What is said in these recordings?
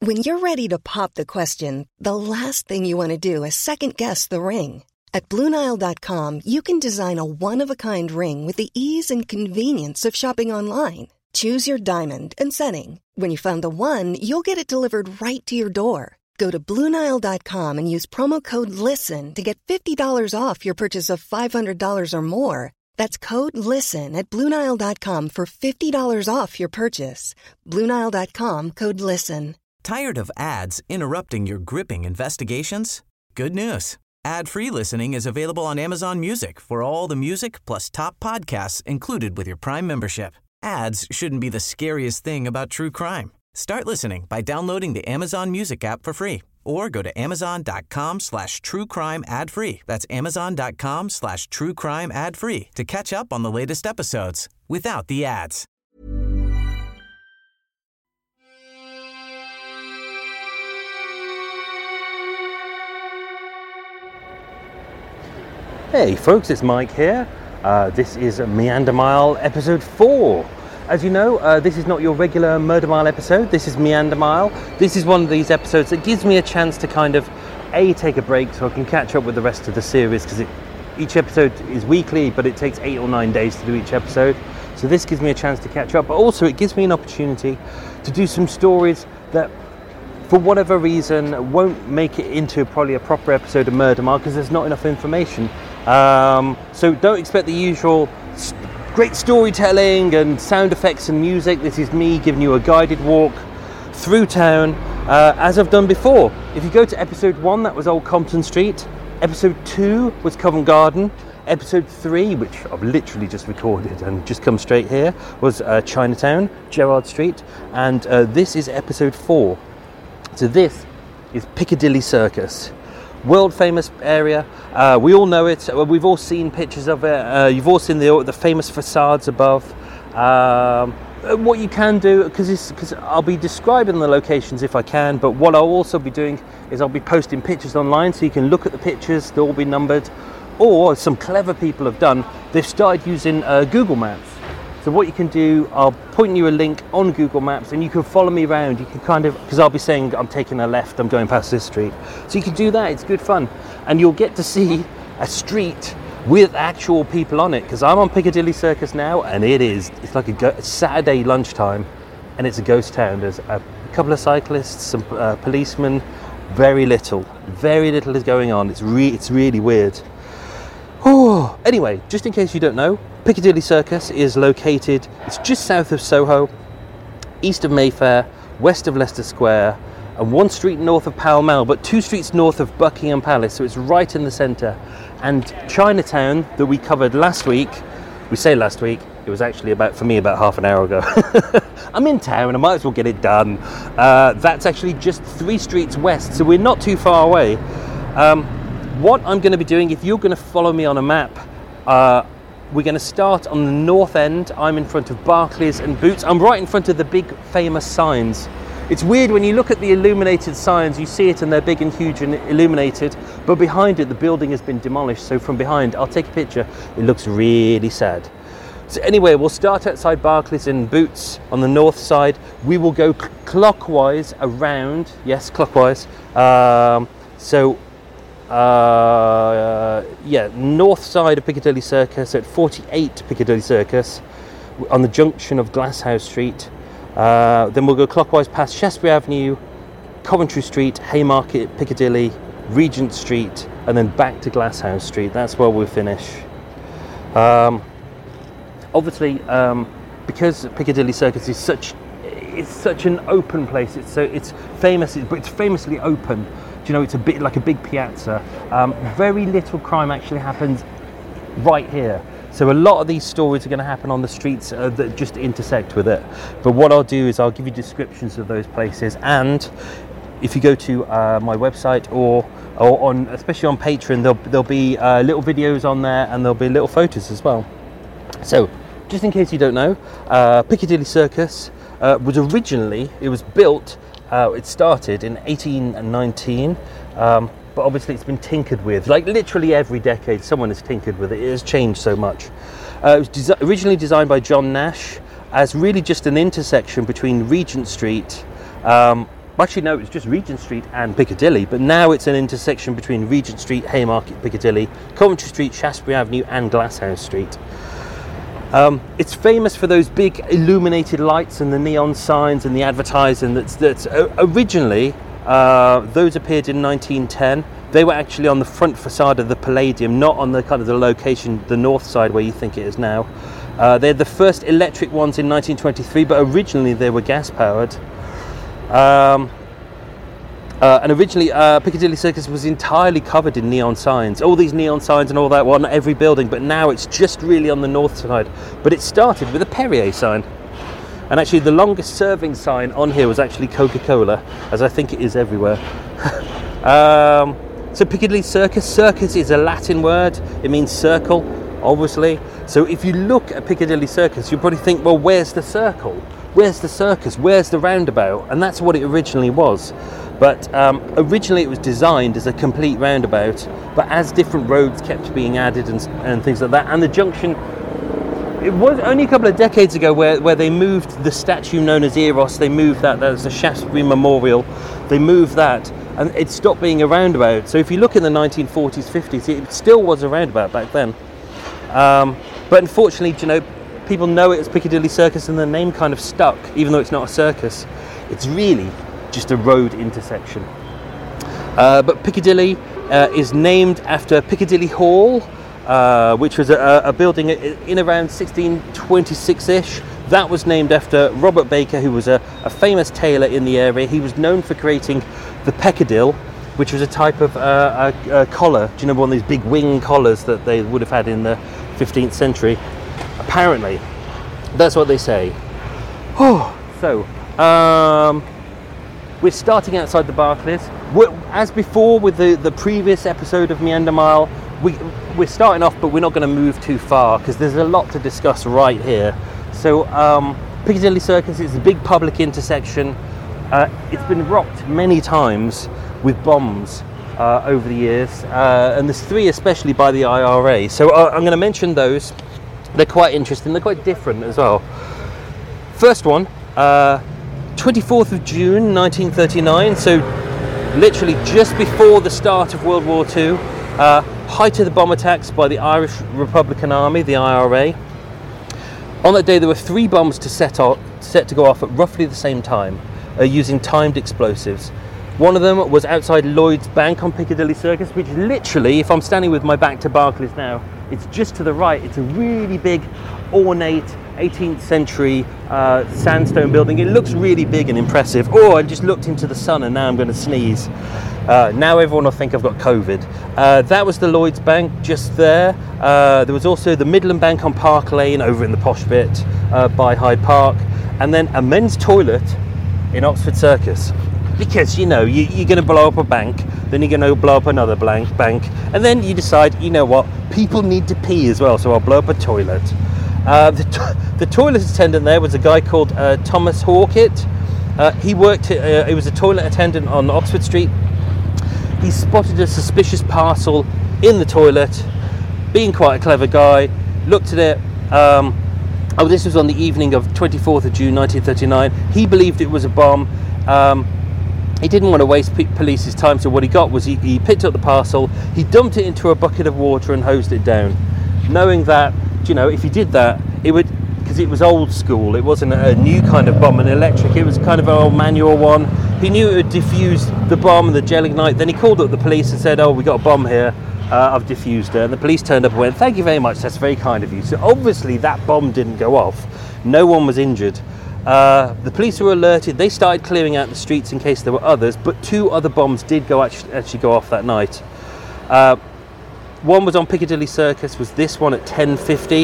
When you're ready to pop the question, the last thing you want to do is second-guess the ring. At BlueNile.com, you can design a one-of-a-kind ring with the ease and convenience of shopping online. Choose your diamond and setting. When you find the one, you'll get it delivered right to your door. Go to BlueNile.com and use promo code LISTEN to get $50 off your purchase of $500 or more. That's code LISTEN at BlueNile.com for $50 off your purchase. BlueNile.com, code LISTEN. Tired of ads interrupting your gripping investigations? Good news. Ad-free listening is available on Amazon Music for all the music plus top podcasts included with your Prime membership. Ads shouldn't be the scariest thing about true crime. Start listening by downloading the Amazon Music app for free or go to amazon.com/truecrime ad-free. That's amazon.com/truecrime ad-free to catch up on the latest episodes without the ads. Hey folks, it's Mike here. This is Meander Mile episode 4. As you know, this is not your regular Murder Mile episode. This is Meander Mile. This is one of these episodes that gives me a chance to kind of take a break so I can catch up with the rest of the series, because each episode is weekly, but it takes 8 or 9 days to do each episode. So this gives me a chance to catch up, but also it gives me an opportunity to do some stories that, for whatever reason, won't make it into probably a proper episode of Murder Mile because there's not enough information. So don't expect the usual great storytelling and sound effects and music. This is me giving you a guided walk through town, as I've done before. If you go to episode 1, that was Old Compton Street. Episode 2 was Covent Garden. Episode 3, which I've literally just recorded and just come straight here, was Chinatown, Gerrard Street. And this is episode 4. So this is Piccadilly Circus. World famous area. We all know it. We've all seen pictures of it. You've all seen the famous facades above. What you can do, because I'll be describing the locations if I can, but what I'll also be doing is I'll be posting pictures online so you can look at the pictures. They'll all be numbered. Or some clever people have done, they've started using Google Maps. So what you can do, I'll point you a link on Google Maps and you can follow me around. You can kind of, because I'll be saying I'm taking a left, I'm going past this street. So you can do that, it's good fun. And you'll get to see a street with actual people on it, because I'm on Piccadilly Circus now and it's like a Saturday lunchtime and it's a ghost town. There's a couple of cyclists, some policemen, very little is going on. It's really weird. Oh, anyway, just in case you don't know, Piccadilly Circus is located, it's just south of Soho, east of Mayfair, west of Leicester Square, and 1 street north of Pall Mall, but 2 streets north of Buckingham Palace, so it's right in the centre. And Chinatown, that we covered last week, we say last week, it was actually about half an hour ago. I'm in town, I might as well get it done. That's actually just 3 streets west, so we're not too far away. What I'm going to be doing, if you're going to follow me on a map, we're going to start on the north end. I'm in front of Barclays and Boots. I'm right in front of the big famous signs. It's weird when you look at the illuminated signs, you see it and they're big and huge and illuminated, but behind it the building has been demolished. So from behind, I'll take a picture. It looks really sad. So anyway, we'll start outside Barclays and Boots on the north side. We will go clockwise around. Yes, clockwise. North side of Piccadilly Circus at 48 Piccadilly Circus on the junction of Glasshouse Street. Then we'll go clockwise past Shaftesbury Avenue, Coventry Street, Haymarket, Piccadilly, Regent Street, and then back to Glasshouse Street. That's where we'll finish. Obviously, because Piccadilly Circus is such an open place. It's famous, but it's famously open. You know, it's a bit like a big piazza. Very little crime actually happens right here. So a lot of these stories are going to happen on the streets that just intersect with it. But what I'll do is I'll give you descriptions of those places, and if you go to my website or on, especially on Patreon, there'll be little videos on there, and there'll be little photos as well. So just in case you don't know, Piccadilly Circus was originally, it was built. It started in 1819, but obviously it's been tinkered with. Like literally every decade, someone has tinkered with it. It has changed so much. It was originally designed by John Nash as really just an intersection between Regent Street Actually, no, it was just Regent Street and Piccadilly, but now it's an intersection between Regent Street, Haymarket, Piccadilly, Coventry Street, Shaftesbury Avenue and Glasshouse Street. It's famous for those big illuminated lights and the neon signs and the advertising that's originally, those appeared in 1910. They were actually on the front facade of the Palladium, not on the kind of the location, the north side where you think it is now. They're the first electric ones in 1923, but originally they were gas powered. And originally Piccadilly Circus was entirely covered in neon signs. All these neon signs and all that were on every building, but now it's just really on the north side. But it started with a Perrier sign. And actually the longest serving sign on here was actually Coca-Cola, as I think it is everywhere. So Piccadilly Circus, circus is a Latin word. It means circle, obviously. So if you look at Piccadilly Circus, you probably think, well, where's the circle? Where's the circus? Where's the roundabout? And that's what it originally was. But originally it was designed as a complete roundabout, but as different roads kept being added and things like that, and the junction, it was only a couple of decades ago where they moved the statue known as Eros, they moved that was the Shaftesbury Memorial, they moved that, and it stopped being a roundabout. So if you look in the 1940s, 50s, it still was a roundabout back then. But unfortunately, you know, people know it as Piccadilly Circus and the name kind of stuck, even though it's not a circus. It's really just a road intersection. But Piccadilly is named after Piccadilly Hall, which was a building in around 1626-ish. That was named after Robert Baker, who was a famous tailor in the area. He was known for creating the peccadille, which was a type of a collar. Do you know, one of these big wing collars that they would have had in the 15th century? Apparently, that's what they say. So, we're starting outside the Barclays. As before with the previous episode of Meander Mile, we're starting off, but we're not going to move too far because there's a lot to discuss right here. So, Piccadilly Circus is a big public intersection. It's been rocked many times with bombs over the years, and there's 3 especially by the IRA. So I'm going to mention those. They're quite interesting, they're quite different as well. First one, 24th of June 1939, so literally just before the start of World War II, height of the bomb attacks by the Irish Republican Army, the IRA. On that day there were 3 bombs set to go off at roughly the same time, using timed explosives. One of them was outside Lloyd's Bank on Piccadilly Circus, which literally, if I'm standing with my back to Barclays now, it's just to the right. It's a really big, ornate 18th century sandstone building. It looks really big and impressive. Oh, I just looked into the sun and now I'm going to sneeze. Now everyone will think I've got COVID. That was the Lloyd's Bank just there. There was also the Midland Bank on Park Lane over in the posh bit by Hyde Park. And then a men's toilet in Oxford Circus. Because, you know, you're going to blow up a bank, then you're going to blow up another bank, and then you decide, you know what, people need to pee as well, so I'll blow up a toilet. The toilet attendant there was a guy called Thomas Hawkett. He was a toilet attendant on Oxford Street. He spotted a suspicious parcel in the toilet, being quite a clever guy, looked at it. This was on the evening of 24th of June 1939. He believed it was a bomb. He didn't want to waste police's time, so what he got was he picked up the parcel, he dumped it into a bucket of water and hosed it down, knowing that, you know, if he did that, it would, because it was old school, it wasn't a new kind of bomb, an electric, it was kind of an old manual one. He knew it would diffuse the bomb and the gelignite. Then he called up the police and said, oh, we got a bomb here, I've diffused it. And the police turned up and went, thank you very much, that's very kind of you. So obviously that bomb didn't go off, no one was injured. The police were alerted, they started clearing out the streets in case there were others, but 2 other bombs did actually go off that night. One was on Piccadilly Circus, was this one at 10:50,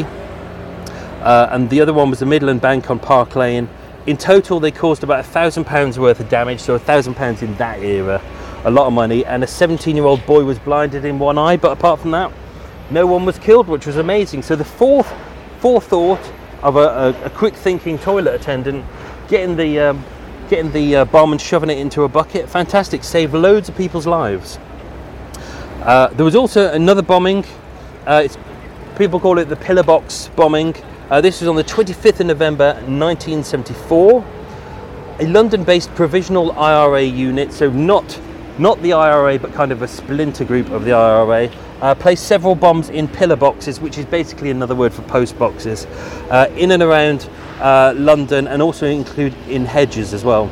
and the other one was the Midland Bank on Park Lane. In total they caused about £1,000 worth of damage, so £1,000 in that era, a lot of money, and a 17-year-old boy was blinded in one eye, but apart from that no one was killed, which was amazing. So the forethought of a quick-thinking toilet attendant getting the bomb and shoving it into a bucket, fantastic, saved loads of people's lives. There was also another bombing. People call it the Pillar Box bombing. This was on the 25th of November 1974. a London-based provisional IRA unit, so not the IRA, but kind of a splinter group of the IRA, placed several bombs in pillar boxes, which is basically another word for post boxes, in and around London, and also include in hedges as well.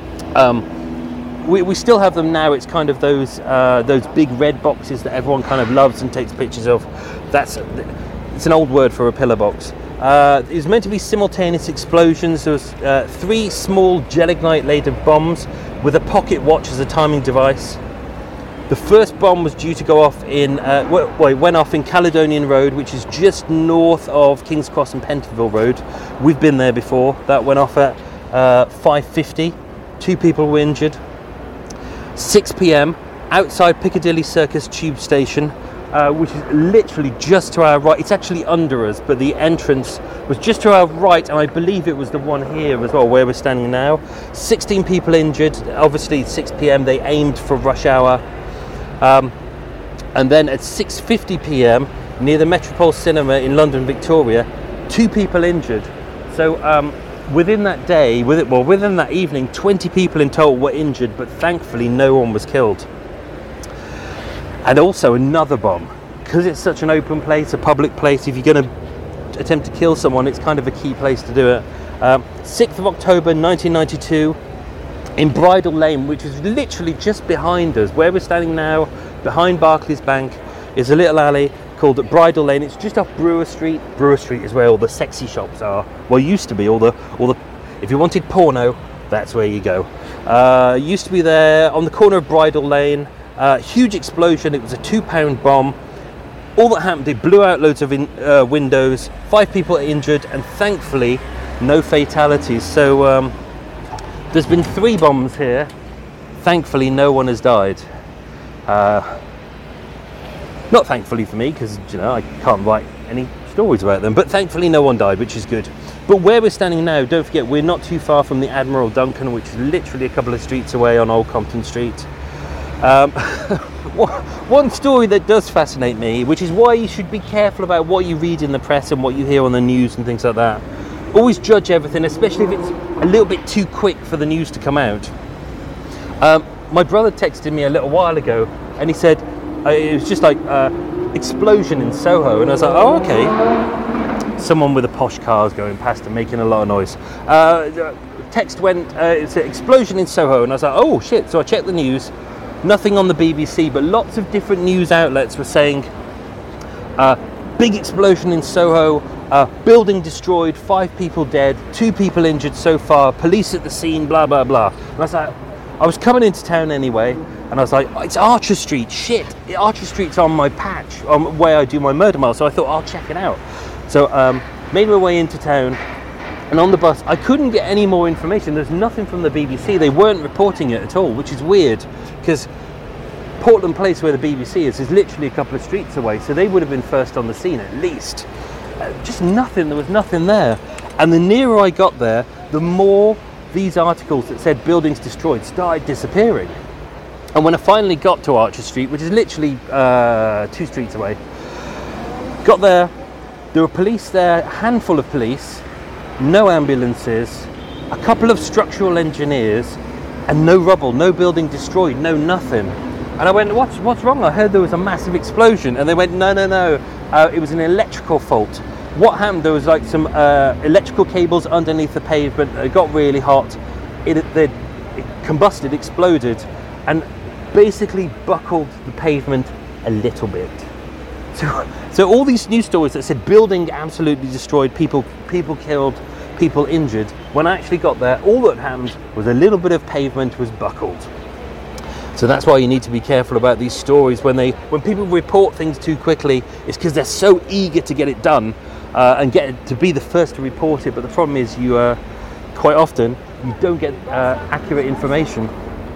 We still have them now. It's kind of those big red boxes that everyone kind of loves and takes pictures of. It's an old word for a pillar box. It was meant to be simultaneous explosions. There was 3 small gelignite-laden bombs with a pocket watch as a timing device. The first bomb was due to go off it went off in Caledonian Road, which is just north of King's Cross and Pentonville Road. We've been there before. That went off at 5:50. 2 people were injured. 6 p.m. outside Piccadilly Circus Tube Station, which is literally just to our right. It's actually under us, but the entrance was just to our right, and I believe it was the one here as well, where we're standing now. 16 people injured. Obviously, 6 p.m. they aimed for rush hour. And then at 6:50 p.m. near the Metropole Cinema in London, Victoria, 2 people injured. So within that day, within that evening, 20 people in total were injured, but thankfully no one was killed. And also another bomb, because it's such an open place, a public place. If you're going to attempt to kill someone, it's kind of a key place to do it. 6th of October 1992. In Bridle Lane, which is literally just behind us, where we're standing now, behind Barclays Bank, is a little alley called Bridle Lane. It's just off Brewer Street. Brewer Street is where all the sexy shops are. Well, used to be all the. If you wanted porno, that's where you go. Used to be there on the corner of Bridle Lane. Huge explosion. It was a £2 bomb. All that happened, it blew out loads of windows. 5 people injured, and thankfully, no fatalities. So. There's been 3 bombs here. Thankfully, no one has died. Not thankfully for me, because I can't write any stories about them. But thankfully, no one died, which is good. But where we're standing now, don't forget, we're not too far from the Admiral Duncan, which is literally a couple of streets away on Old Compton Street. One story that does fascinate me, which is why you should be careful about what you read in the press and what you hear on the news and things like that. Always judge everything, especially if it's a little bit too quick for the news to come out. My brother texted me a little while ago, and he said it was just like explosion in Soho, and I was like, oh, okay. Someone with a posh car's going past and making a lot of noise. Text went, it's an explosion in Soho, and I was like, oh shit. So I checked the news. Nothing on the BBC, but lots of different news outlets were saying big explosion in Soho. Building destroyed, 5 people dead, 2 people injured so far, police at the scene, blah, blah, blah. And I was like, I was coming into town anyway, and I was like, oh, it's Archer Street, shit. Archer Street's on my patch, where I do my murder mile, so I thought I'll check it out. So made my way into town, and on the bus, I couldn't get any more information. There's nothing from the BBC. They weren't reporting it at all, which is weird, because Portland Place, where the BBC is literally a couple of streets away, so they would have been first on the scene at least. Just nothing, there was nothing there. And the nearer I got there, the more these articles that said buildings destroyed started disappearing. And when I finally got to Archer Street, which is literally 2 streets away, got there were police there, a handful of police, no ambulances, a couple of structural engineers, and no rubble, no building destroyed, no nothing. And I went, what's wrong? I heard there was a massive explosion. And they went, no. It was an electrical fault. What happened? There was like some electrical cables underneath the pavement. It got really hot. It combusted, exploded, and basically buckled the pavement a little bit. So all these news stories that said building absolutely destroyed, people killed, people injured. When I actually got there, all that happened was a little bit of pavement was buckled. So that's why you need to be careful about these stories. When people report things too quickly, it's because they're so eager to get it done and get it to be the first to report it. But the problem is quite often you don't get accurate information.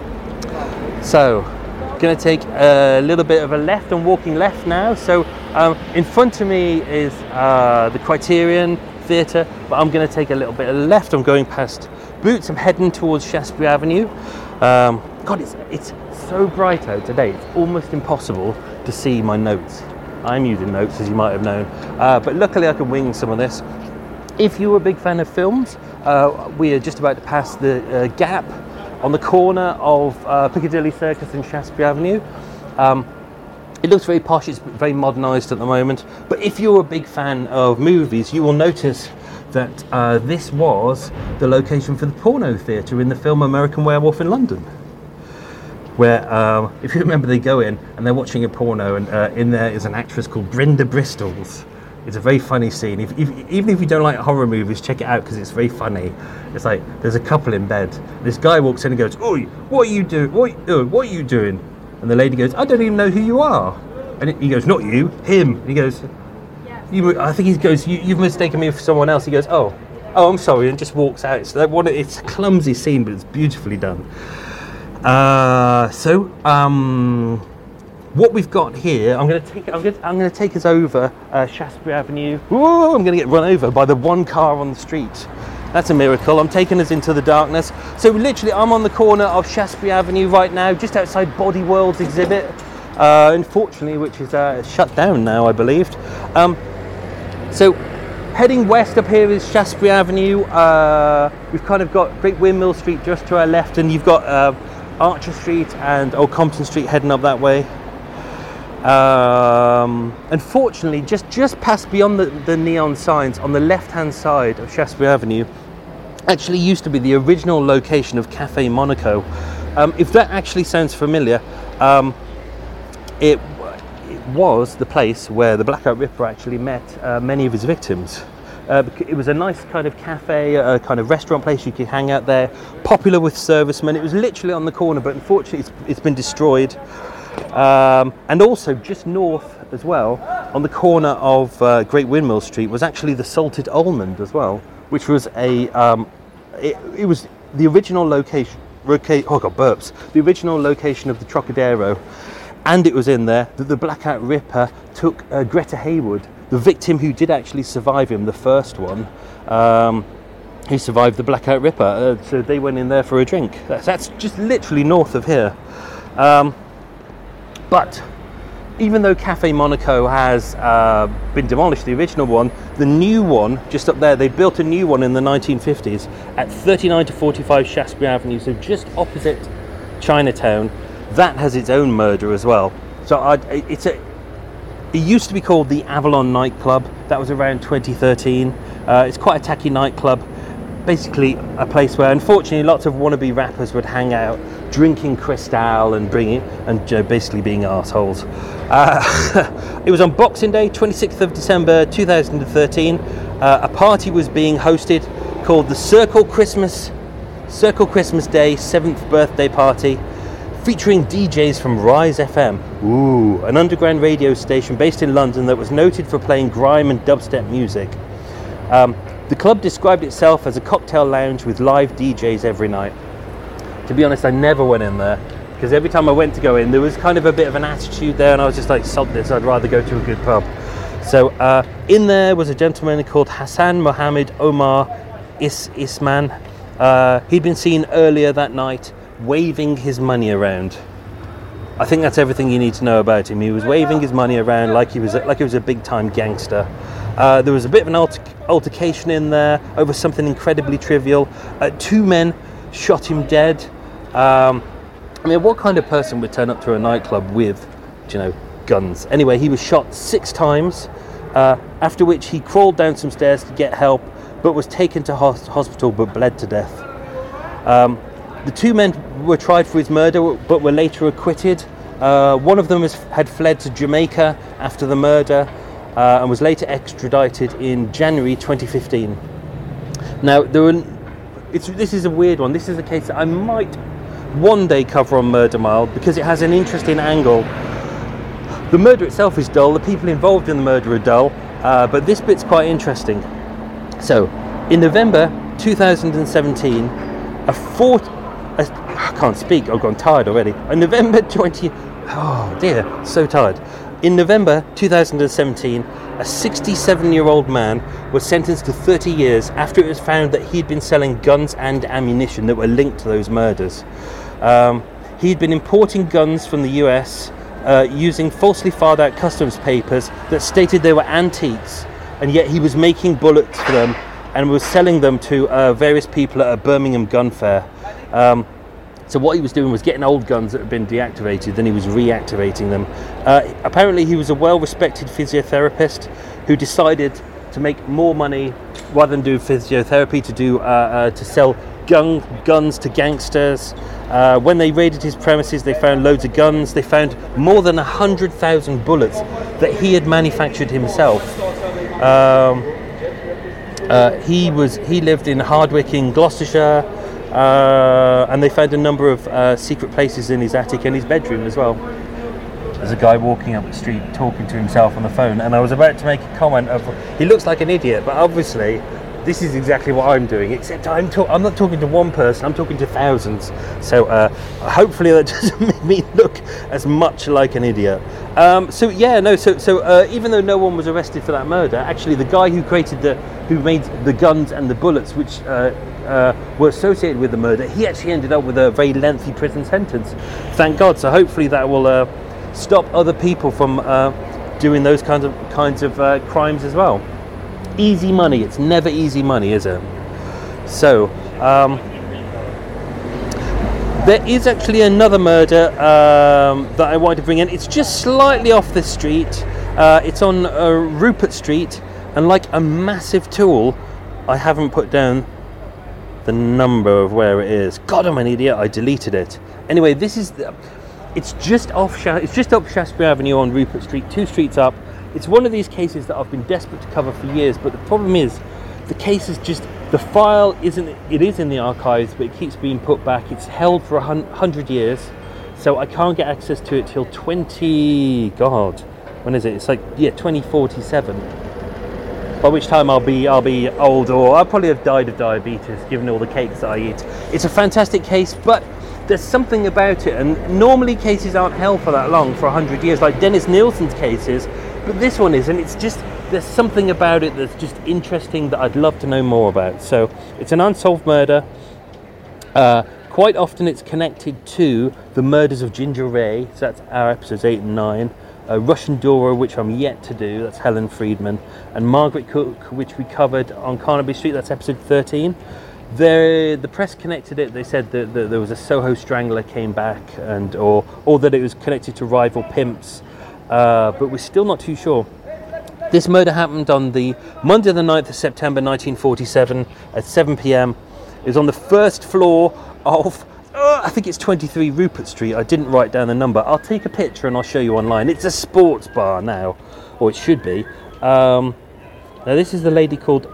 So going to take a little bit of a left. I'm walking left now. So in front of me is the Criterion Theatre, but I'm going to take a little bit of left. I'm going past Boots. I'm heading towards Shaftesbury Avenue. God, it's so bright out today, it's almost impossible to see my notes. I'm using notes, as you might have known, but luckily I can wing some of this. If you're a big fan of films, we are just about to pass the gap on the corner of Piccadilly Circus and Shaftesbury Avenue. It looks very posh, it's very modernised at the moment, but if you're a big fan of movies, you will notice that this was the location for the porno theatre in the film American Werewolf in London, where, if you remember, they go in and they're watching a porno, and in there is an actress called Brenda Bristols. It's a very funny scene. Even if you don't like horror movies, check it out because it's very funny. It's like there's a couple in bed. This guy walks in and goes, "Oi, what are you doing? What are you doing?" And the lady goes, "I don't even know who you are." And he goes, "Not you, him." And he goes, I think he goes, "You've mistaken me for someone else." He goes, "Oh, I'm sorry," and just walks out. It's it's a clumsy scene, but it's beautifully done. What we've got here, I'm going to take us over Shaftesbury Avenue. Whoa, I'm going to get run over by the one car on the street. That's a miracle. I'm taking us into the darkness. So literally, I'm on the corner of Shaftesbury Avenue right now, just outside Body World's exhibit, unfortunately, which is shut down now, I believe. So heading west up here is Shaftesbury Avenue. We've kind of got Great Windmill Street just to our left, and you've got Archer Street and Old Compton Street heading up that way. Unfortunately, just past beyond the neon signs on the left-hand side of Shaftesbury Avenue actually used to be the original location of Cafe Monaco. If that actually sounds familiar, it was the place where the Blackout Ripper actually met many of his victims. It was a nice kind of cafe, a kind of restaurant place you could hang out there, popular with servicemen. It was literally on the corner, but unfortunately it's been destroyed. And also just north as well, on the corner of Great Windmill Street, was actually the Salted Almond as well, which was it was the original location. Oh God, burps! The original location of the Trocadero, and it was in there that the Blackout Ripper took Greta Haywood, the victim who did actually survive him, the first one. Who survived the Blackout Ripper? So they went in there for a drink. That's just literally north of here. But even though Cafe Monaco has been demolished, the original one, the new one, just up there, they built a new one in the 1950s at 39 to 45 Shaftesbury Avenue, so just opposite Chinatown. That has its own murder as well. So it used to be called the Avalon nightclub. That was around 2013. It's quite a tacky nightclub. Basically a place where, unfortunately, lots of wannabe rappers would hang out, drinking Cristal and basically being arseholes. It was on Boxing Day, 26th of December 2013. A party was being hosted called the Circle Christmas Day 7th birthday party, featuring DJs from Rise FM, an underground radio station based in London that was noted for playing grime and dubstep music. The club described itself as a cocktail lounge with live DJs every night. To be honest, I never went in there, because every time I went to go in, there was kind of a bit of an attitude there, and I was just like, sod this, I'd rather go to a good pub. So in there was a gentleman called Hassan Mohammed Omar Isman. He'd been seen earlier that night waving his money around. I think that's everything you need to know about him. He was waving his money around like he was a big-time gangster. There was a bit of an altercation in there over something incredibly trivial. 2 men shot him dead. I mean, what kind of person would turn up to a nightclub with, guns? Anyway, he was shot 6 times, after which he crawled down some stairs to get help, but was taken to hospital but bled to death. The 2 men were tried for his murder, but were later acquitted. One of them had fled to Jamaica after the murder, and was later extradited in January 2015. Now, this is a weird one. This is a case that I might one day cover on Murder Mile, because it has an interesting angle. The murder itself is dull, the people involved in the murder are dull, but this bit's quite interesting. So, in November 2017, I can't speak, I've gone tired already. In November so tired. In November 2017, a 67-year-old man was sentenced to 30 years after it was found that he'd been selling guns and ammunition that were linked to those murders. He'd been importing guns from the US using falsely filed out customs papers that stated they were antiques, and yet he was making bullets for them and was selling them to various people at a Birmingham gun fair. So what he was doing was getting old guns that had been deactivated, then he was reactivating them. Apparently he was a well-respected physiotherapist who decided to make more money rather than do physiotherapy, to sell guns to gangsters. When they raided his premises, they found loads of guns. They found more than 100,000 bullets that he had manufactured himself. He lived in Hardwick in Gloucestershire, and they found a number of secret places in his attic and his bedroom as well. There's a guy walking up the street talking to himself on the phone, and I was about to make a comment of, he looks like an idiot, but obviously this is exactly what I'm doing, except I'm not talking to one person, I'm talking to thousands. So hopefully that doesn't make me look as much like an idiot. So even though no one was arrested for that murder, actually the guy who made the guns and the bullets, which were associated with the murder, he actually ended up with a very lengthy prison sentence. Thank God. So hopefully that will stop other people from doing those kinds of crimes as well. Easy money. It's never easy money, is it? So there is actually another murder that I wanted to bring in. It's just slightly off the street. It's on Rupert Street, and like a massive tool, I haven't put down the number of where it is. God, I'm an idiot. I deleted it. Anyway, it's just up Shaftesbury Avenue on Rupert Street, 2 streets up. It's one of these cases that I've been desperate to cover for years, but the problem is the case is just, the file is in the archives, but it keeps being put back. It's held for 100 years, so I can't get access to it till when is it? It's 2047. By which time I'll be old, or I'll probably have died of diabetes, given all the cakes that I eat. It's a fantastic case, but there's something about it, and normally cases aren't held for that long, for 100 years, like Dennis Nielsen's cases, but this one is, and it's just, there's something about it that's just interesting that I'd love to know more about. So it's an unsolved murder. Quite often it's connected to the murders of Ginger Ray, so that's our episodes 8 and 9. Russian Dora, which I'm yet to do, that's Helen Friedman, and Margaret Cook, which we covered on Carnaby Street, that's episode 13. The press connected it. They said that there was a Soho strangler came back, or that it was connected to rival pimps, but we're still not too sure. This murder happened on the Monday the 9th of September 1947 at 7 p.m. It was on the first floor of, I think it's 23 Rupert Street. I didn't write down the number. I'll take a picture and I'll show you online. It's a sports bar now, or it should be. Now this is the lady called,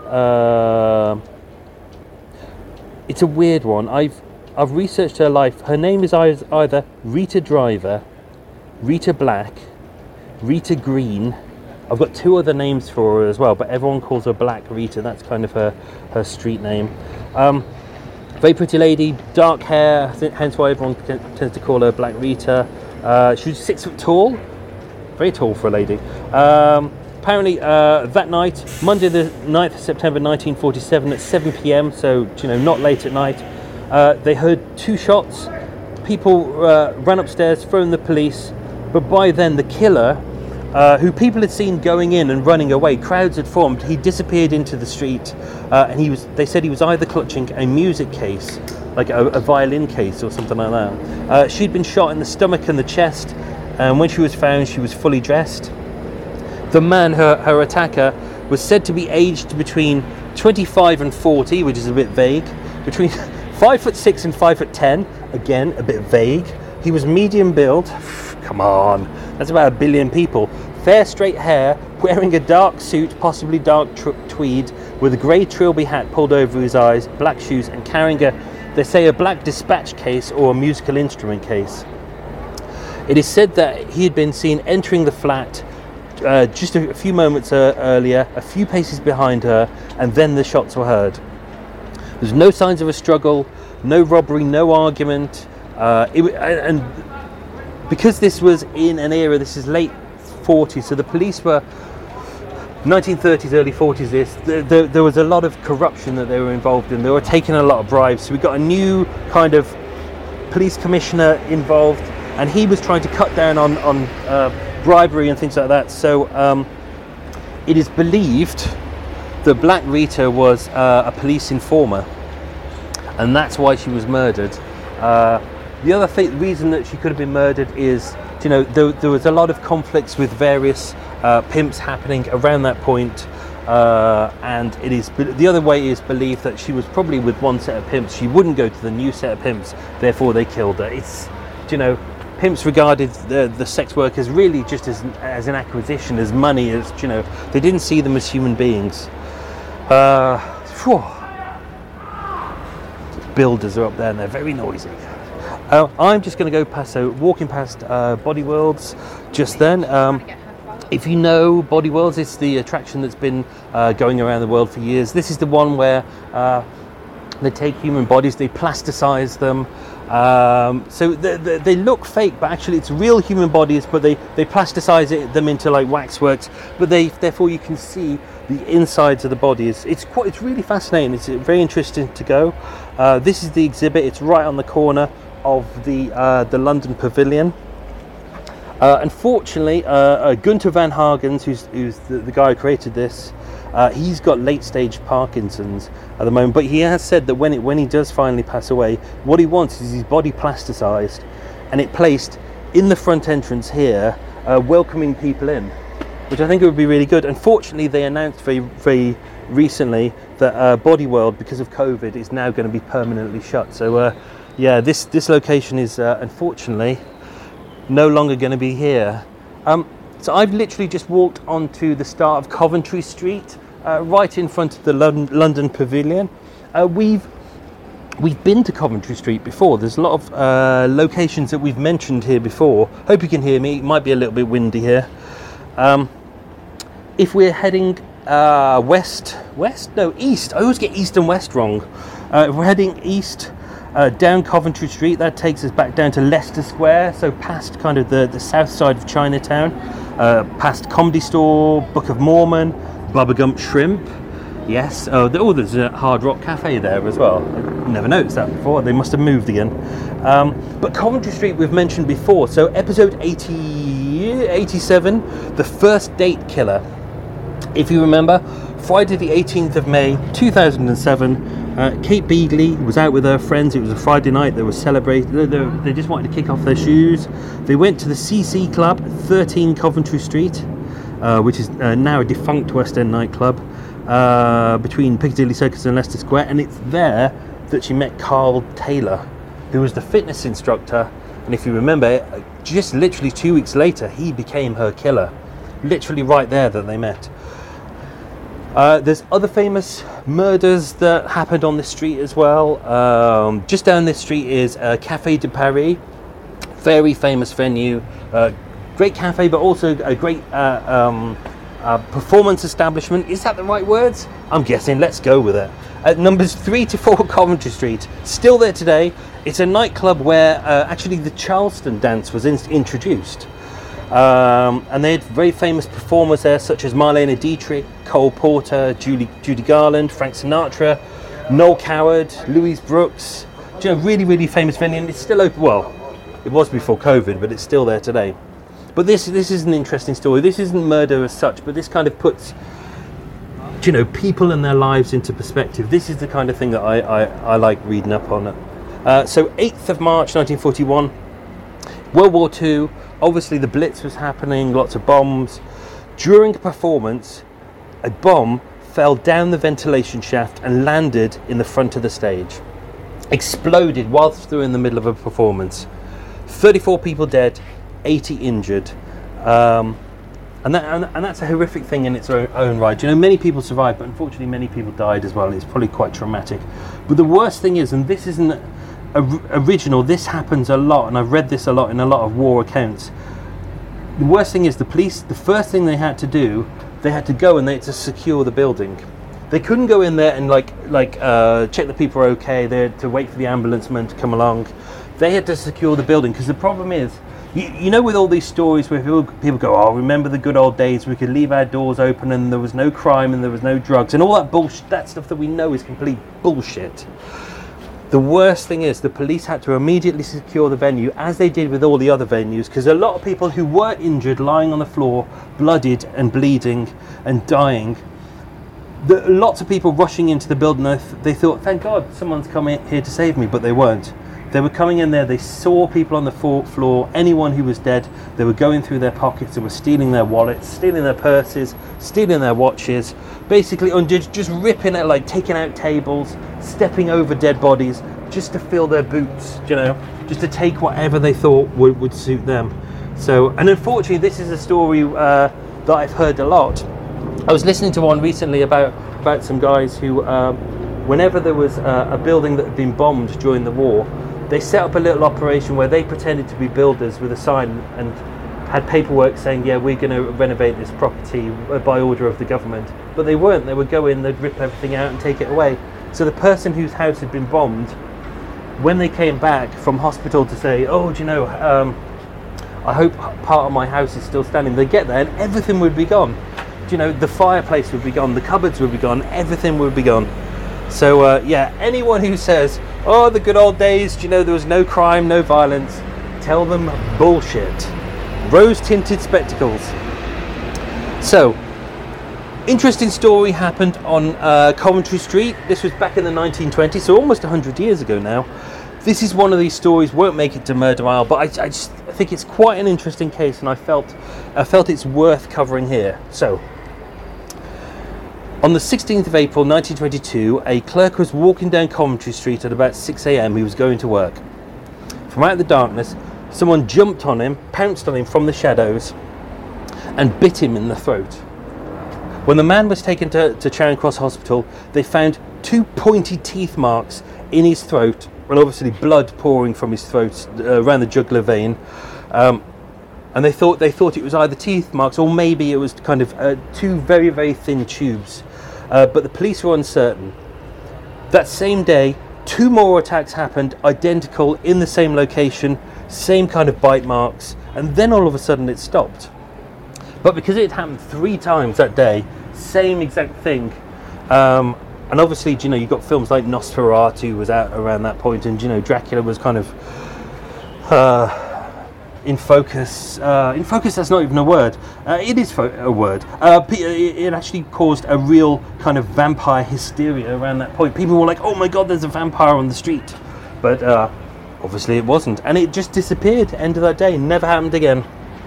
it's a weird one. I've researched her life. Her name is either Rita Driver, Rita Black, Rita Green. I've got 2 other names for her as well, but everyone calls her Black Rita. That's kind of her street name. Very pretty lady, dark hair, hence why everyone tends to call her Black Rita. She was 6 foot tall, very tall for a lady. Apparently that night, Monday the 9th of September 1947 at 7 p.m, so not late at night, they heard 2 shots. People ran upstairs, phoned the police, but by then the killer, who people had seen going in and running away, crowds had formed, he disappeared into the street, and they said he was either clutching a music case, like a violin case or something like that. She'd been shot in the stomach and the chest, and when she was found, she was fully dressed. The man, her attacker, was said to be aged between 25 and 40, which is a bit vague, between 5'6" and 5'10", again a bit vague. He was medium build, come on, that's about 1 billion people. Fair straight hair, wearing a dark suit, possibly dark tweed, with a grey trilby hat pulled over his eyes, black shoes, and carrying a black dispatch case or a musical instrument case. It is said that he had been seen entering the flat just a few moments earlier, a few paces behind her, and then the shots were heard. There's no signs of a struggle, no robbery, no argument, and because this was in an era, this is late 40s, so the police were 1930s, early 40s. There was a lot of corruption that they were involved in. They were taking a lot of bribes, so we got a new kind of police commissioner involved, and he was trying to cut down on bribery and things like that. So it is believed that Black Rita was a police informer, and that's why she was murdered. The other reason that she could have been murdered is, there was a lot of conflicts with various pimps happening around that point, and the other way is believed that she was probably with one set of pimps. She wouldn't go to the new set of pimps, therefore they killed her. It's, pimps regarded the sex workers really just as an acquisition, as money, as, they didn't see them as human beings. Builders are up there and they're very noisy. I'm just going to go walking past Body Worlds just then. If you know Body Worlds, it's the attraction that's been going around the world for years. This is the one where they take human bodies, they plasticize them. So they look fake, but actually it's real human bodies, but they plasticize them into like waxworks, but therefore you can see the insides of the bodies. It's really fascinating. It's very interesting to go. This is the exhibit. It's right on the corner of the London Pavilion. Unfortunately, Gunther Van Hagens, who's the guy who created this, he's got late stage Parkinson's at the moment, but he has said that when he does finally pass away, what he wants is his body plasticized and it placed in the front entrance here, welcoming people in, which I think it would be really good. Unfortunately, they announced very, very recently that Body World, because of COVID, is now going to be permanently shut. So this location is unfortunately no longer going to be here. So I've literally just walked onto the start of Coventry Street, right in front of the London Pavilion. We've been to Coventry Street before. There's a lot of locations that we've mentioned here before. Hope you can hear me. It might be a little bit windy here. If we're heading east. I always get east and west wrong. If we're heading east, down Coventry Street, that takes us back down to Leicester Square, so past kind of the south side of Chinatown, past Comedy Store, Book of Mormon, Bubba Gump Shrimp. Yes, there's a Hard Rock Cafe there as well. I never noticed that before. They must have moved again. But Coventry Street we've mentioned before. So episode 87, The First Date Killer. If you remember, Friday the 18th of May 2007, Kate Beagley was out with her friends. It was a Friday night. They were celebrating. They just wanted to kick off their shoes. They went to the CC Club, 13 Coventry Street, which is now a defunct West End nightclub, between Piccadilly Circus and Leicester Square. And it's there that she met Carl Taylor, who was the fitness instructor. And if you remember, just literally 2 weeks later, he became her killer. Literally right there that they met. There's other famous murders that happened on this street as well. Just down this street is Café de Paris, very famous venue, great cafe, but also a great performance establishment. Is that the right words? I'm guessing. Let's go with it. At numbers 3 to 4 Coventry Street, still there today. It's a nightclub where actually the Charleston dance was introduced. And they had very famous performers there, such as Marlene Dietrich, Cole Porter, Judy Garland, Frank Sinatra, Noel Coward, Louise Brooks. Really, really famous venue, and it's still open. Well, it was before COVID, but it's still there today. But this is an interesting story. This isn't murder as such, but this kind of puts, people and their lives into perspective. This is the kind of thing that I like reading up on it. So 8th of March 1941, World War II. Obviously the Blitz was happening, lots of bombs. During a performance, a bomb fell down the ventilation shaft and landed in the front of the stage. Exploded whilst they're in the middle of a performance. 34 people dead, 80 injured. And that's a horrific thing in its own right. Many people survived, but unfortunately many people died as well. It's probably quite traumatic. But the worst thing is, and this isn't original, this happens a lot, and I've read this a lot in a lot of war accounts. The worst thing is the police, the first thing they had to do, they had to go and they had to secure the building. They couldn't go in there and check that people are okay. They had to wait for the ambulance men to come along. They had to secure the building, because the problem is, with all these stories where people go, oh, remember the good old days, we could leave our doors open and there was no crime and there was no drugs and all that bullshit, that stuff that we know is complete bullshit. The worst thing is the police had to immediately secure the venue, as they did with all the other venues, because a lot of people who were injured, lying on the floor, bloodied and bleeding and dying, Lots of people rushing into the building. They thought, thank God someone's coming here to save me, but they weren't. They were coming in there, they saw people on the fourth floor, anyone who was dead. They were going through their pockets, they were stealing their wallets, stealing their purses, stealing their watches, basically just ripping it, like taking out tables, stepping over dead bodies, just to fill their boots, just to take whatever they thought would suit them. So, and unfortunately, this is a story that I've heard a lot. I was listening to one recently about some guys who, whenever there was a building that had been bombed during the war, they set up a little operation where they pretended to be builders with a sign and had paperwork saying, yeah, we're going to renovate this property by order of the government. But they weren't. They would go in, they'd rip everything out and take it away. So the person whose house had been bombed, when they came back from hospital to say, I hope part of my house is still standing, they get there and everything would be gone. The fireplace would be gone, the cupboards would be gone, everything would be gone. So anyone who says, oh, the good old days, there was no crime, no violence, tell them bullshit. Rose-tinted spectacles. So, interesting story happened on Coventry Street. This was back in the 1920s, so almost 100 years ago now. This is one of these stories, won't make it to Murder Mile, but I just think it's quite an interesting case, and I felt it's worth covering here. So, on the 16th of April 1922, a clerk was walking down Coventry Street at about 6 a.m. He was going to work. From out of the darkness, someone jumped on him, pounced on him from the shadows, and bit him in the throat. When the man was taken to Charing Cross Hospital, they found 2 pointy teeth marks in his throat, and obviously blood pouring from his throat around the jugular vein. And they thought it was either teeth marks or maybe it was kind of 2 very, very thin tubes. But the police were uncertain. That same day, 2 more attacks happened, identical, in the same location, same kind of bite marks, and then all of a sudden it stopped. But because it happened 3 times that day, same exact thing, and obviously, you've got films like Nosferatu was out around that point, and Dracula was kind of in focus. In focus, that's not even a word. It is a word. It actually caused a real kind of vampire hysteria around that point. People were like, "Oh my God, there's a vampire on the street," but obviously it wasn't, and it just disappeared. End of that day, never happened again.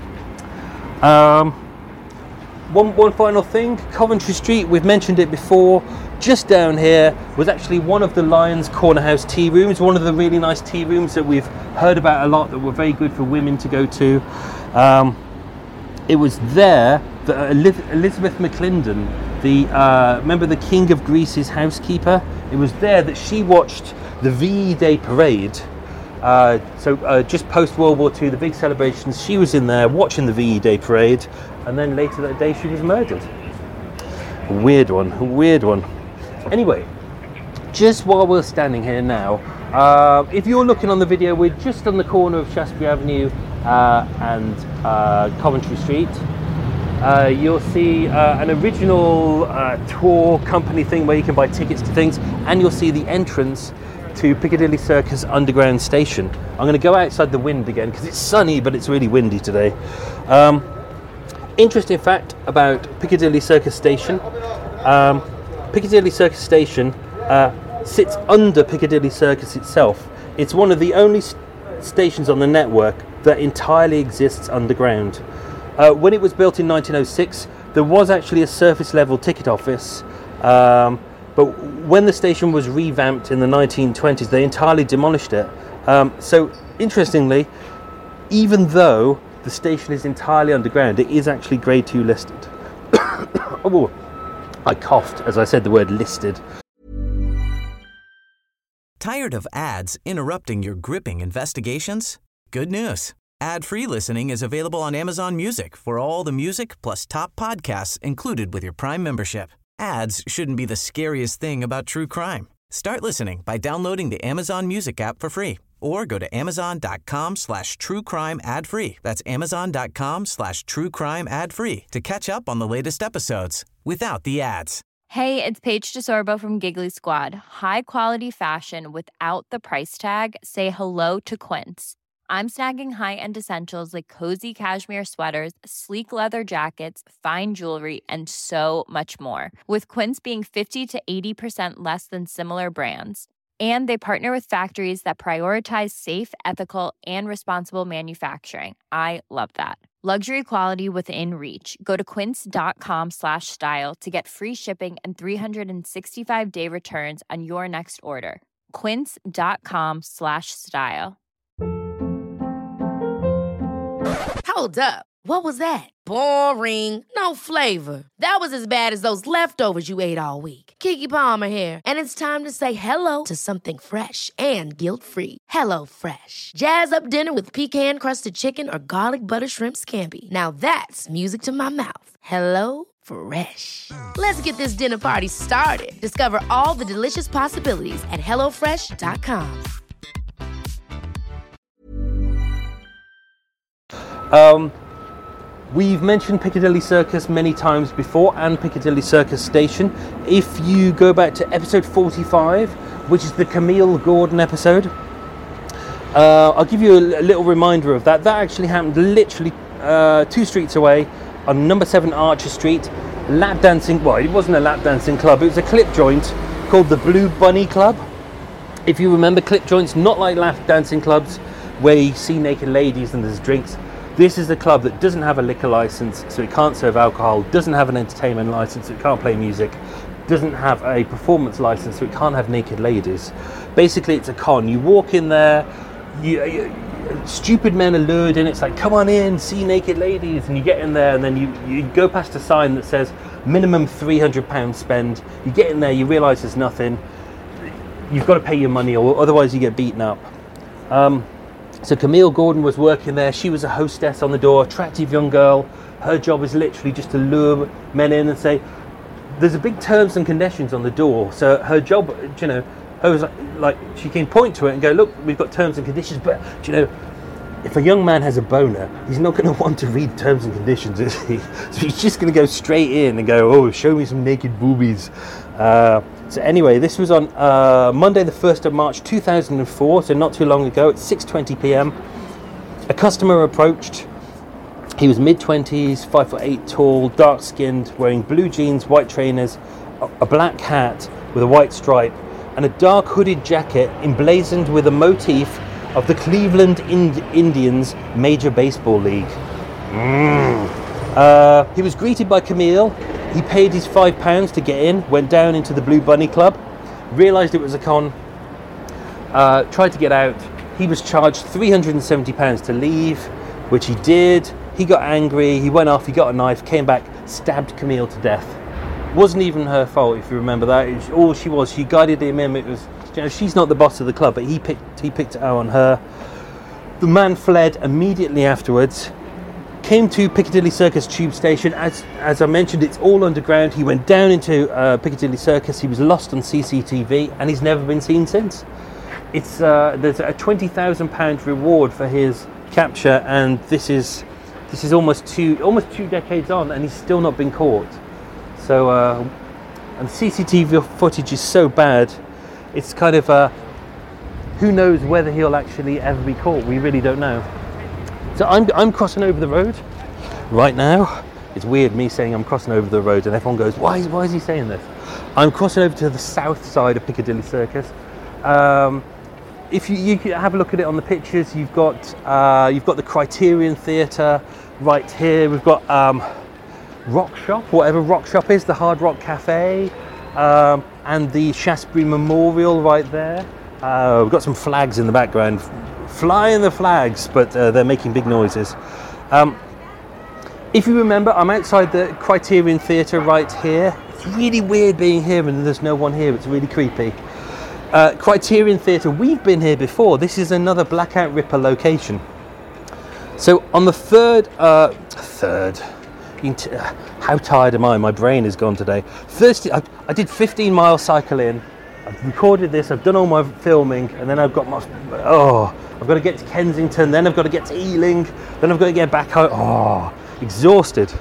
One final thing, Coventry Street, we've mentioned it before, just down here was actually one of the Lions Corner House tea rooms, one of the really nice tea rooms that we've heard about a lot that were very good for women to go to. It was there that Elizabeth McClendon, remember the King of Greece's housekeeper? It was there that she watched the VE Day parade. Just post World War II, the big celebrations, she was in there watching the VE Day parade, and then later that day she was murdered. A weird one. Anyway, just while we're standing here now, if you're looking on the video, we're just on the corner of Shaftesbury Avenue and Coventry Street. You'll see an original tour company thing where you can buy tickets to things, and you'll see the entrance to Piccadilly Circus Underground Station. I'm going to go outside the wind again because it's sunny but it's really windy today. Interesting fact about Piccadilly Circus Station. Piccadilly Circus Station sits under Piccadilly Circus itself. It's one of the only stations on the network that entirely exists underground. When it was built in 1906, there was actually a surface level ticket office, but when the station was revamped in the 1920s, they entirely demolished it. So interestingly, even though the station is entirely underground, it is actually Grade 2 listed. Oh, I coughed as I said the word listed. Tired of ads interrupting your gripping investigations? Good news. Ad-free listening is available on Amazon Music for all the music plus top podcasts included with your Prime membership. Ads shouldn't be the scariest thing about true crime. Start listening by downloading the Amazon Music app for free or go to amazon.com/truecrime ad-free. That's amazon.com/truecrime ad-free to catch up on the latest episodes without the ads. Hey, it's Paige DeSorbo from Giggly Squad. High quality fashion without the price tag. Say hello to Quince. I'm snagging high-end essentials like cozy cashmere sweaters, sleek leather jackets, fine jewelry, and so much more. With Quince being 50 to 80% less than similar brands. And they partner with factories that prioritize safe, ethical, and responsible manufacturing. I love that. Luxury quality within reach. Go to quince.com/style to get free shipping and 365-day returns on your next order. Quince.com/style. Hold up. What was that? Boring. No flavor. That was as bad as those leftovers you ate all week. Keke Palmer here. And it's time to say hello to something fresh and guilt-free. Hello Fresh. Jazz up dinner with pecan-crusted chicken or garlic butter shrimp scampi. Now that's music to my mouth. Hello Fresh. Let's get this dinner party started. Discover all the delicious possibilities at hellofresh.com. We've mentioned Piccadilly Circus many times before, and Piccadilly Circus Station. If you go back to episode 45, which is the Camille Gordon episode, I'll give you a little reminder of that. That actually happened literally 2 streets away on number 7 Archer Street. Lap dancing, well, it wasn't a lap dancing club, it was a clip joint called the Blue Bunny Club. If you remember, clip joints, not like lap dancing clubs where you see naked ladies and there's drinks. This is a club that doesn't have a liquor license, so it can't serve alcohol, doesn't have an entertainment license, so it can't play music, doesn't have a performance license, so it can't have naked ladies. Basically, it's a con. You walk in there, stupid men are lured in. It's like, come on in, see naked ladies, and you get in there, and then you go past a sign that says minimum £300 spend. You get in there, you realise there's nothing. You've got to pay your money, or otherwise you get beaten up. So Camille Gordon was working there. She was a hostess on the door, attractive young girl. Her job is literally just to lure men in and say, there's a big terms and conditions on the door. So her job, her was like she can point to it and go, look, we've got terms and conditions. But if a young man has a boner, he's not going to want to read terms and conditions, is he? So he's just going to go straight in and go, oh, show me some naked boobies. So anyway, this was on Monday the 1st of March 2004, so not too long ago, at 6:20 p.m. A customer approached. He was mid-20s, 5'8" tall, dark-skinned, wearing blue jeans, white trainers, a black hat with a white stripe, and a dark hooded jacket emblazoned with a motif of the Cleveland Indians Major Baseball League. He was greeted by Camille. He paid his £5 to get in, went down into the Blue Bunny Club, realised it was a con, tried to get out. He was charged £370 to leave, which he did. He got angry, he went off, he got a knife, came back, stabbed Camille to death. Wasn't even her fault, if you remember that. All she was, she guided him in. It was, she's not the boss of the club, but he picked it out on her. The man fled immediately afterwards. Came to Piccadilly Circus tube station. As I mentioned, it's all underground. He went down into Piccadilly Circus. He was lost on CCTV, and he's never been seen since. It's there's a £20,000 reward for his capture, and this is almost two decades on, and he's still not been caught. So and CCTV footage is so bad. It's kind of who knows whether he'll actually ever be caught. We really don't know. So I'm crossing over the road right now. It's weird me saying I'm crossing over the road and everyone goes, why is he saying this? I'm crossing over to the south side of Piccadilly Circus. If you have a look at it on the pictures, you've got the Criterion Theatre right here. We've got Rock Shop, whatever Rock Shop is, the Hard Rock Cafe, and the Shaftesbury Memorial right there. We've got some flags in the background. Flying the flags, but they're making big noises. If you remember, I'm outside the Criterion Theatre right here. It's really weird being here and there's no one here. It's really creepy. Criterion Theatre, we've been here before. This is another Blackout Ripper location. So on the third, how tired am I? My brain is gone today. Thursday, I did 15-mile cycle in. I've recorded this, I've done all my filming, and then I've got I've got to get to Kensington, then I've got to get to Ealing, then I've got to get back home. Exhausted,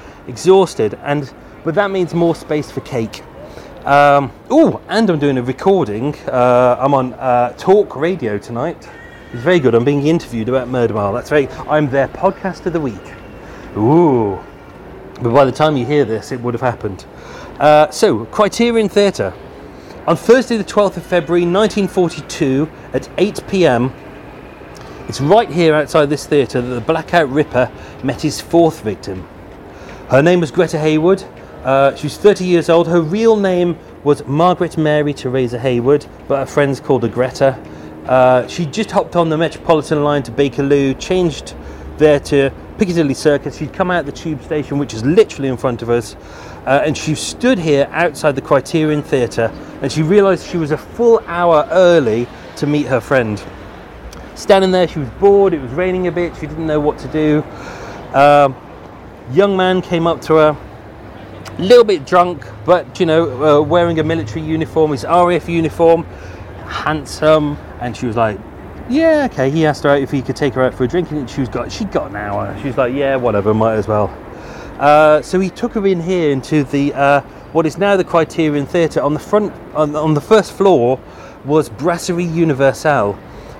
but that means more space for cake. And I'm doing a recording. I'm on Talk Radio tonight. It's very good. I'm being interviewed about Murder Mile. I'm their podcast of the week. Ooh. But by the time you hear this, it would have happened. So, Criterion Theatre. On Thursday the 12th of February 1942 at 8 p.m, it's right here outside this theatre that the Blackout Ripper met his fourth victim. Her name was Greta Haywood. She was 30 years old. Her real name was Margaret Mary Teresa Haywood, but her friends called her Greta. She just hopped on the Metropolitan line to Bakerloo, changed there to Piccadilly Circus. She'd come out the tube station, which is literally in front of us, and she stood here outside the Criterion Theatre, and she realised she was a full hour early to meet her friend. Standing there, she was bored, it was raining a bit, she didn't know what to do. Young man came up to her, a little bit drunk, but wearing a military uniform, his RAF uniform, handsome, and she was like, yeah, okay. He asked her out if he could take her out for a drink, and she'd got an hour. She was like, yeah, whatever, might as well. So he took her in here into the what is now the Criterion Theatre. On the front, on the first floor, was Brasserie Universelle.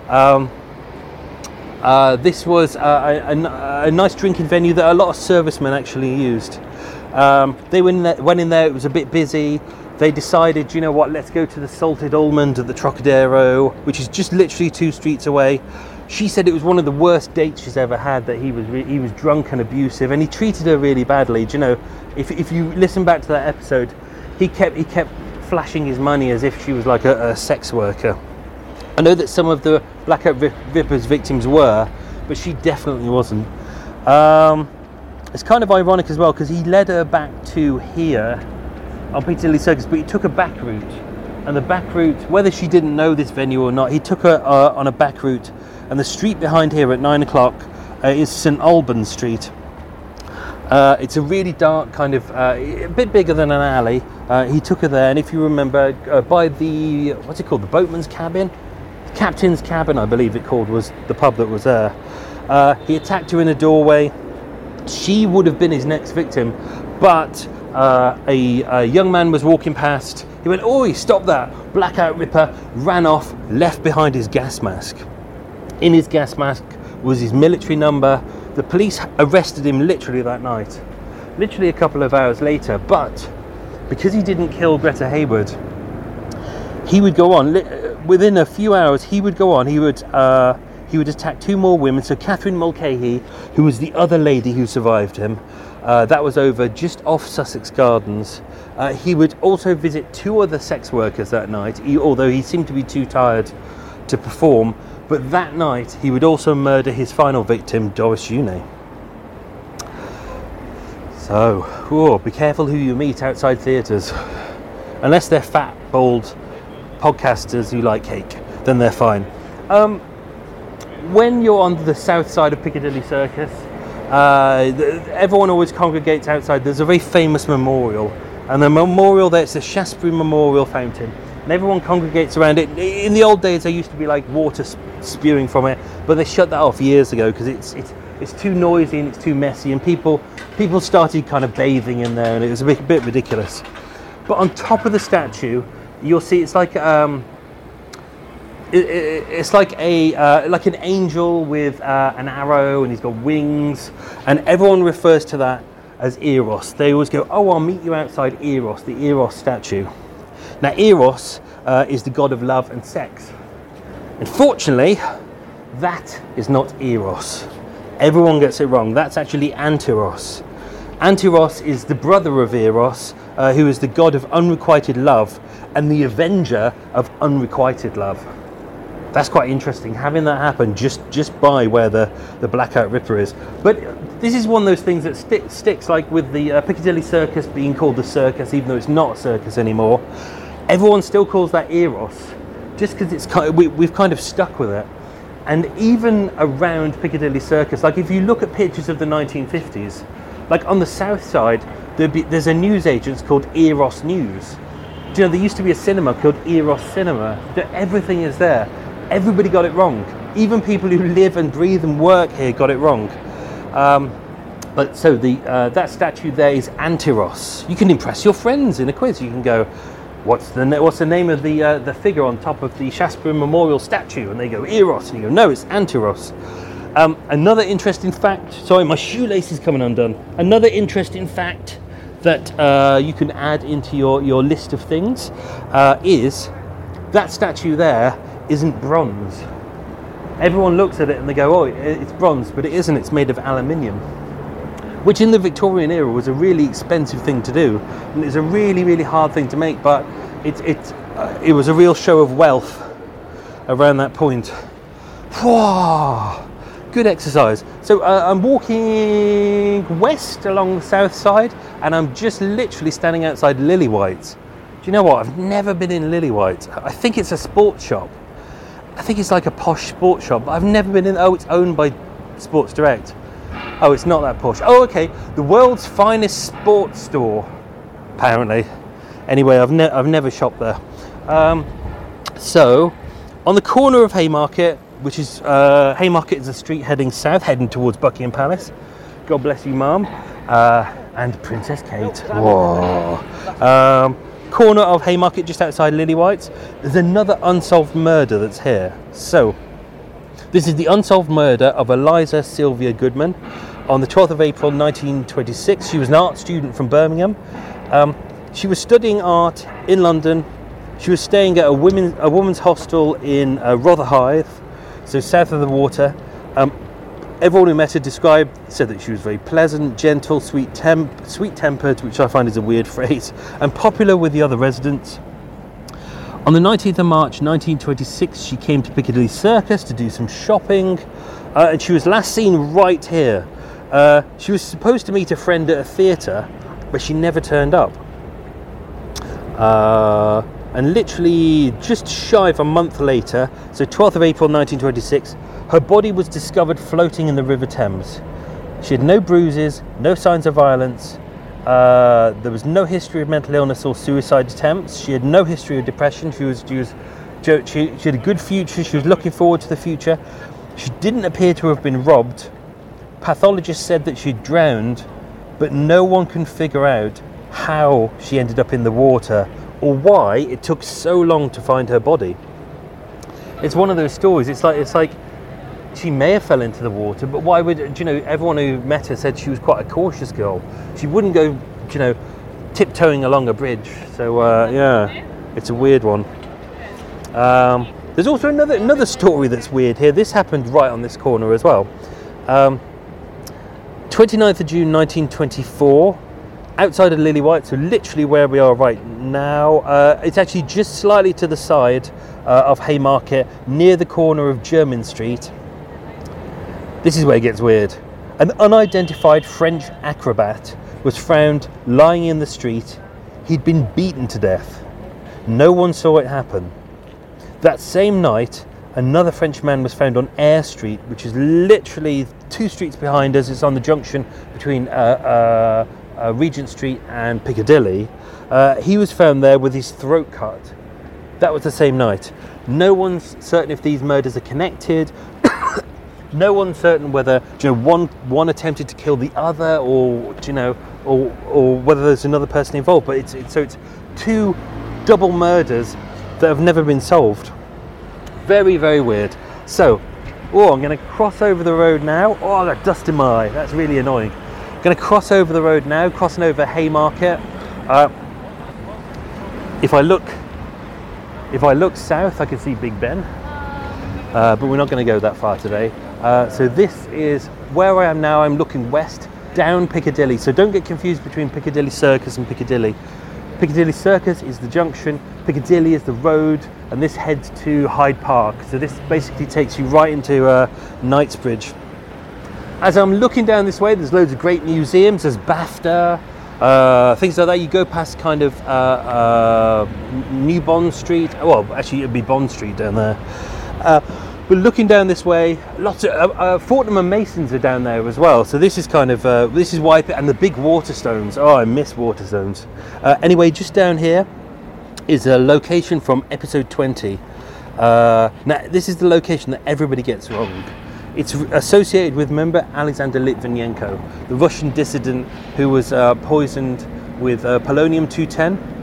This was a nice drinking venue that a lot of servicemen actually used. They went in there. It was a bit busy. They decided, you know what, let's go to the Salted Almond at the Trocadero, which is just literally 2 streets away. She said it was one of the worst dates she's ever had, that he was drunk and abusive, and he treated her really badly. Do you know, if you listen back to that episode, he kept flashing his money as if she was like a sex worker. I know that some of the Blackout Ripper's victims were, but she definitely wasn't. It's kind of ironic as well, because he led her back to here on Piccadilly Circus, but he took a back route, and the back route, whether she didn't know this venue or not, he took her on a back route, and the street behind here at 9 o'clock is St Albans Street. It's a really dark kind of, a bit bigger than an alley. He took her there, and if you remember, by the, what's it called, the boatman's cabin? Captain's Cabin, I believe it called, was the pub that was there. He attacked her in a doorway. She would have been his next victim, but a young man was walking past. He went, "Oi, stop that!" Blackout Ripper ran off, left behind his gas mask. In his gas mask was his military number. The police arrested him literally that night, literally a couple of hours later. But because he didn't kill Greta Haywood, he would go on. Within a few hours, he would go on. He would attack 2 more women. So Catherine Mulcahy, who was the other lady who survived him, that was over just off Sussex Gardens. He would also visit 2 other sex workers that night, although he seemed to be too tired to perform. But that night, he would also murder his final victim, Doris Jeunet. So, be careful who you meet outside theatres. Unless they're fat, bald podcasters who like cake, then they're fine. When you're on the south side of Piccadilly Circus, everyone always congregates outside. There's a very famous memorial, and the memorial there, it's the Shaftesbury Memorial Fountain, and everyone congregates around it. In the old days, there used to be like water spewing from it, but they shut that off years ago because it's too noisy and it's too messy, and people started kind of bathing in there, and it was a bit ridiculous. But on top of the statue, you'll see it's like it's like an angel with an arrow, and he's got wings, and everyone refers to that as Eros. They always go, "Oh, I'll meet you outside Eros," the Eros statue. Now, Eros is the god of love and sex. Unfortunately, that is not Eros. Everyone gets it wrong. That's actually Anteros. Anteros is the brother of Eros, who is the god of unrequited love and the avenger of unrequited love. That's quite interesting, having that happen just by where the Blackout Ripper is. But this is one of those things that sticks, like with the Piccadilly Circus being called the circus, even though it's not a circus anymore. Everyone still calls that Eros, just because it's we've kind of stuck with it. And even around Piccadilly Circus, like if you look at pictures of the 1950s, like on the south side, there's a newsagent's called Eros News. Do you know, there used to be a cinema called Eros Cinema. Everything is there. Everybody got it wrong. Even people who live and breathe and work here got it wrong. But so that statue there is Anteros. You can impress your friends in a quiz. You can go, what's the name of the figure on top of the Shaftesbury Memorial statue? And they go, Eros. And you go, no, it's Anteros. Another interesting fact, sorry, my shoelace is coming undone. Another interesting fact that you can add into your list of things is that statue there isn't bronze. Everyone looks at it and they go, oh, it's bronze, but it isn't, it's made of aluminium. Which in the Victorian era was a really expensive thing to do. And it's a really, really hard thing to make, but it was a real show of wealth around that point. Whoa, good exercise. So I'm walking west along the south side, and I'm just literally standing outside Lillywhites. Do you know what? I've never been in Lillywhites. I think it's a sports shop. I think it's like a posh sports shop, but I've never been in. Oh, it's owned by Sports Direct. Oh, it's not that posh. Oh, okay. The world's finest sports store, apparently. Anyway, I've never shopped there. So, on the corner of Haymarket, which is Haymarket is a street heading south, heading towards Buckingham Palace. God bless you, Mum, and Princess Kate. Whoa. Corner of Haymarket, just outside Lillywhites. There's another unsolved murder that's here. So, this is the unsolved murder of Eliza Sylvia Goodman on the 12th of April 1926. She was an art student from Birmingham. She was studying art in London. She was staying at a women's hostel in Rotherhithe, so south of the water. Everyone who met her said that she was very pleasant, gentle, sweet-tempered, which I find is a weird phrase, and popular with the other residents. On the 19th of March 1926, she came to Piccadilly Circus to do some shopping, and she was last seen right here. She was supposed to meet a friend at a theatre, but she never turned up. And literally just shy of a month later, so 12th of April 1926, her body was discovered floating in the River Thames. She had no bruises, no signs of violence. There was no history of mental illness or suicide attempts. She had no history of depression. She had a good future. She was looking forward to the future. She didn't appear to have been robbed. Pathologists said that she'd drowned, but no one can figure out how she ended up in the water or why it took so long to find her body. It's one of those stories. It's like she may have fell into the water, but why would, everyone who met her said she was quite a cautious girl. She wouldn't go, tiptoeing along a bridge. So, yeah, it's a weird one. There's also another story that's weird here. This happened right on this corner as well. 29th of June 1924, outside of Lillywhite, so literally where we are right now. It's actually just slightly to the side of Haymarket, near the corner of Jermyn Street. This is where it gets weird. An unidentified French acrobat was found lying in the street. He'd been beaten to death. No one saw it happen. That same night, another French man was found on Eyre Street, which is literally 2 streets behind us. It's on the junction between Regent Street and Piccadilly. He was found there with his throat cut. That was the same night. No one's certain if these murders are connected. No one's certain whether one attempted to kill the other, or or whether there's another person involved. But it's 2 double murders that have never been solved. Very, very weird. So, I'm going to cross over the road now. Oh, that dust in my eye. That's really annoying. I'm going to cross over the road now, crossing over Haymarket. If I look south, I can see Big Ben. But we're not going to go that far today. So this is where I am now. I'm looking west, down Piccadilly. So don't get confused between Piccadilly Circus and Piccadilly. Piccadilly Circus is the junction, Piccadilly is the road, and this heads to Hyde Park. So this basically takes you right into Knightsbridge. As I'm looking down this way, there's loads of great museums. There's BAFTA, things like that. You go past kind of New Bond Street. Well, actually it'd be Bond Street down there. But looking down this way, lots of Fortnum and Masons are down there as well. So this is kind of this is why, and the big Waterstones. Oh, I miss Waterstones. Anyway, just down here is a location from episode 20. Now this is the location that everybody gets wrong. It's associated with, remember, Alexander Litvinenko, the Russian dissident who was poisoned with polonium-210.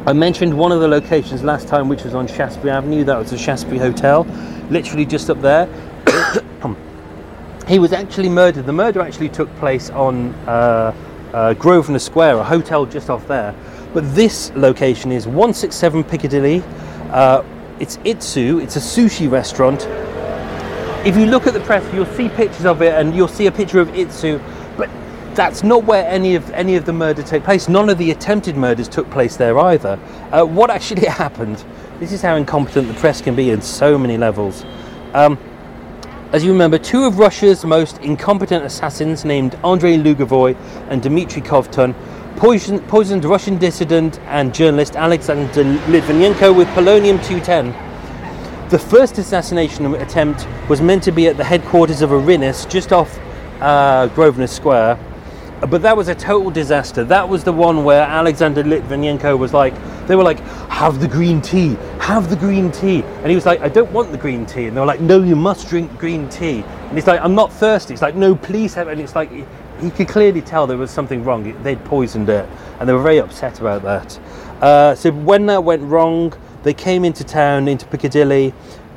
I mentioned one of the locations last time, which was on Shaftesbury Avenue. That was the Shaftesbury Hotel, literally just up there. He was actually murdered. The murder actually took place on Grosvenor Square, a hotel just off there. But this location is 167 Piccadilly. It's Itsu. It's a sushi restaurant. If you look at the press, you'll see pictures of it, and you'll see a picture of Itsu. But that's not where any of the murder took place. None of the attempted murders took place there either. What actually happened? This is how incompetent the press can be in so many levels. As you remember, two of Russia's most incompetent assassins, named Andrei Lugovoy and Dmitry Kovtun, poisoned Russian dissident and journalist Alexander Litvinenko with polonium-210. The first assassination attempt was meant to be at the headquarters of Irinus, just off Grosvenor Square, but that was a total disaster. That was the one where Alexander Litvinenko was like, they were like, have the green tea, have the green tea. And he was like, I don't want the green tea. And they were like, no, you must drink green tea. And he's like, I'm not thirsty. It's like, no, please have it. And it's like, he could clearly tell there was something wrong. They'd poisoned it. And they were very upset about that. So when that went wrong, they came into town, into Piccadilly.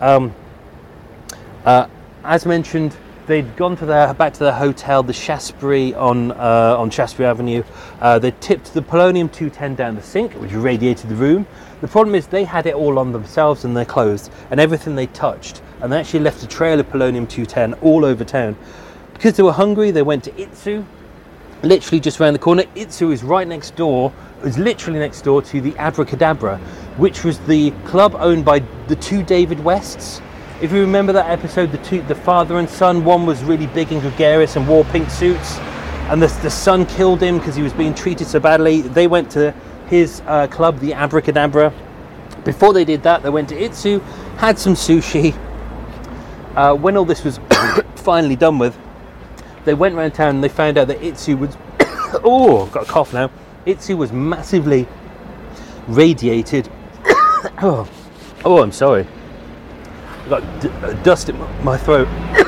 As mentioned, they'd gone back to their hotel, the Shaftesbury on Shaftesbury Avenue. They tipped the polonium-210 down the sink, which radiated the room. The problem is they had it all on themselves and their clothes and everything they touched, and they actually left a trail of polonium-210 all over town. Because they were hungry, they went to Itsu, literally just around the corner. Itsu is right next door. It was literally next door to the Abracadabra, which was the club owned by the two David Wests. If you remember that episode, the father and son, one was really big and gregarious and wore pink suits, and the son killed him because he was being treated so badly. They went to his club, the Abracadabra. Before they did that, they went to Itsu, had some sushi. When all this was finally done with, they went around town and they found out that Itsu was... oh, I've got a cough now. Itsu was massively radiated. oh, I'm sorry. I've got dust in my throat.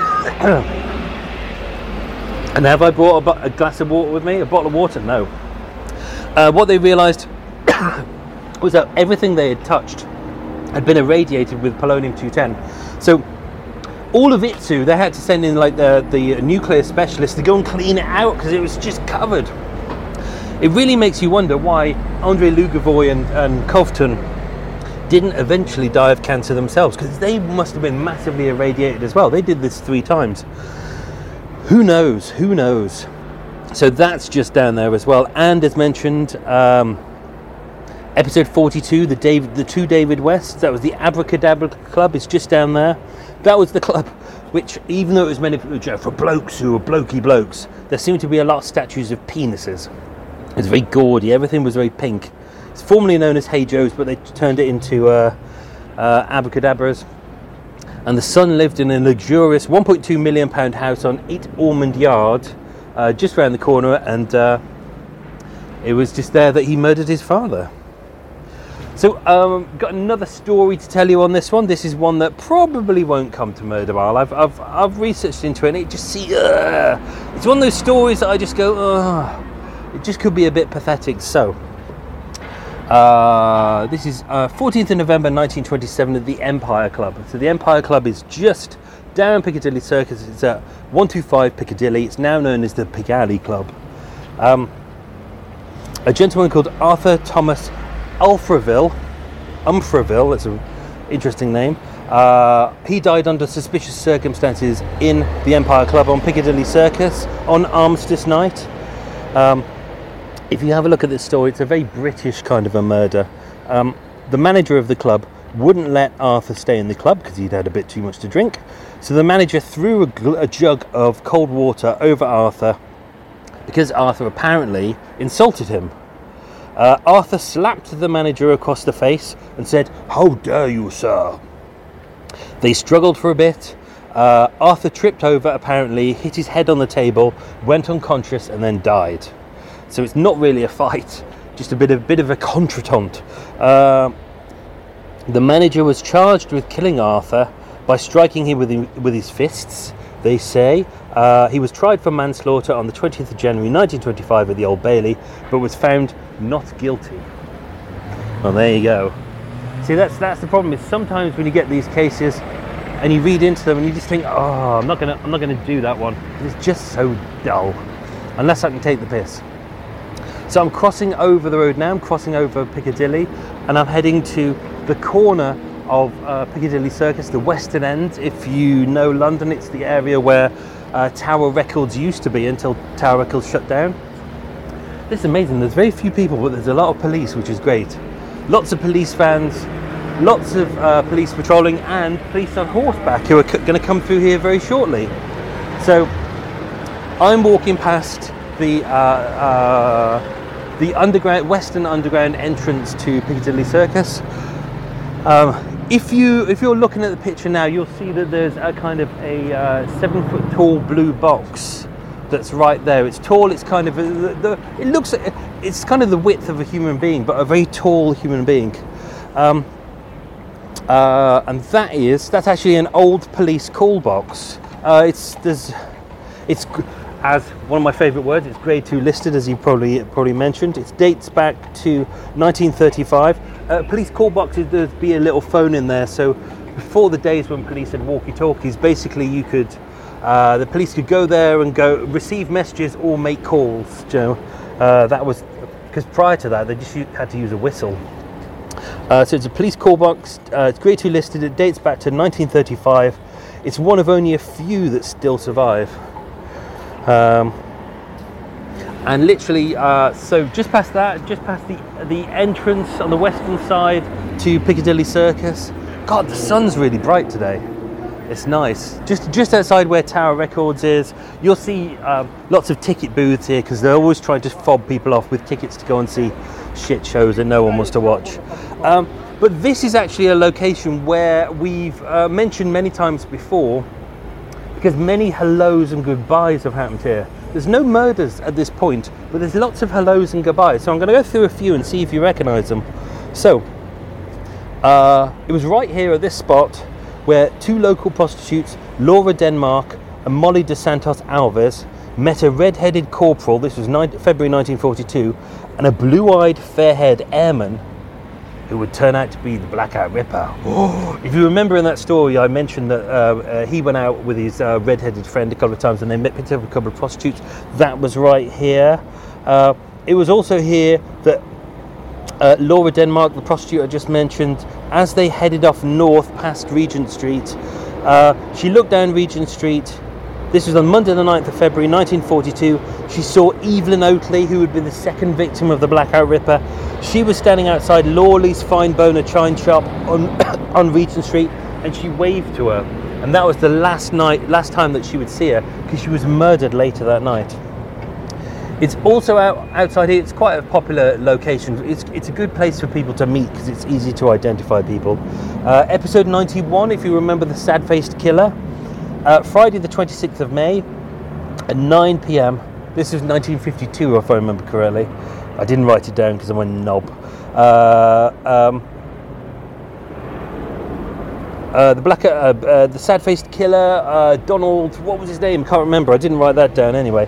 And have I brought a glass of water with me? A bottle of water? No. What they realised was that everything they had touched had been irradiated with polonium-210. So all of Itsu, they had to send in like the nuclear specialist to go and clean it out because it was just covered. It really makes you wonder why Andrei Lugovoy and Kovtun didn't eventually die of cancer themselves, because they must have been massively irradiated as well. They did this 3 times. Who knows? So that's just down there as well. And as mentioned, episode 42, the two David Wests, that was the Abracadabra Club, is just down there. That was the club which, even though it was meant for blokes who were blokey blokes, there seemed to be a lot of statues of penises. It was very gaudy, everything was very pink. It's formerly known as Hey Joe's, but they turned it into Abracadabras. And the son lived in a luxurious £1.2 million house on 8 Ormond Yard, just round the corner, and it was just there that he murdered his father. So, got another story to tell you on this one. This is one that probably won't come to Murder Mile. I've researched into it, and it just it's one of those stories that I just go, it just could be a bit pathetic. So, this is 14th of November 1927 at the Empire Club. So the Empire Club is just down Piccadilly Circus. It's at 125 Piccadilly. It's now known as the Pig Alley Club. A gentleman called Arthur Thomas Umfraville, that's an interesting name. He died under suspicious circumstances in the Empire Club on Piccadilly Circus on Armistice Night. If you have a look at this story, it's a very British kind of a murder. The manager of the club wouldn't let Arthur stay in the club because he'd had a bit too much to drink. So the manager threw a jug of cold water over Arthur because Arthur apparently insulted him. Arthur slapped the manager across the face and said, "How dare you, sir?" They struggled for a bit. Arthur tripped over, apparently, hit his head on the table, went unconscious, and then died. So it's not really a fight, just a bit of a contretemps. The manager was charged with killing Arthur by striking him with his fists, they say. He was tried for manslaughter on the 20th of January 1925 at the Old Bailey, but was found not guilty. Well, there you go. See, that's the problem. Is sometimes when you get these cases and you read into them and you just think, oh, I'm not gonna do that one. It's just so dull, unless I can take the piss. So I'm crossing over the road now. I'm crossing over Piccadilly, and I'm heading to the corner of Piccadilly Circus, the western end. If you know London, it's the area where Tower Records used to be until Tower Records shut down. This is amazing. There's very few people, but there's a lot of police, which is great. Lots of police vans, lots of police patrolling, and police on horseback who are going to come through here very shortly. So I'm walking past the Western Underground entrance to Piccadilly Circus. If you're looking at the picture now, you'll see that there's a kind of a 7-foot tall blue box that's right there. It's tall. It's kind of it's kind of the width of a human being, but a very tall human being. And that's actually an old police call box. It's as one of my favourite words, it's Grade 2 listed, as you probably mentioned. It dates back to 1935. Police call boxes, there'd be a little phone in there. So before the days when police had walkie-talkies, basically you could, the police could go there and go receive messages or make calls. That was because prior to that they just had to use a whistle. So it's a police call box. It's Grade 2 listed. It dates back to 1935. It's one of only a few that still survive. And literally, so just past the entrance on the western side to Piccadilly Circus. God, the sun's really bright today. It's nice. Just outside where Tower Records is, you'll see lots of ticket booths here because they're always trying to fob people off with tickets to go and see shit shows that no one wants to watch. But this is actually a location where we've mentioned many times before, because many hellos and goodbyes have happened here. There's no murders at this point, but there's lots of hellos and goodbyes. So I'm going to go through a few and see if you recognise them. So, it was right here at this spot where two local prostitutes, Laura Denmark and Molly dos Santos Alves, met a red-headed corporal, this was February 1942, and a blue-eyed, fair-haired airman who would turn out to be the Blackout Ripper. If you remember in that story, I mentioned that he went out with his red-headed friend a couple of times and they picked up a couple of prostitutes. That was right here. It was also here that Laura Denmark, the prostitute I just mentioned, as they headed off north past Regent Street, she looked down Regent Street. This was on Monday the 9th of February 1942. She saw Evelyn Oatley, who had been the second victim of the Blackout Ripper. She was standing outside Lawley's Fine Bone Chine Shop on Regent Street, and she waved to her. And that was the last time that she would see her, because she was murdered later that night. It's also outside here. It's quite a popular location. It's a good place for people to meet because it's easy to identify people. Episode 91, if you remember the sad-faced killer. Friday the 26th of May at 9 p.m. This is 1952, if I remember correctly. I didn't write it down because I'm a knob. The sad-faced killer, Donald, what was his name? Can't remember. I didn't write that down anyway.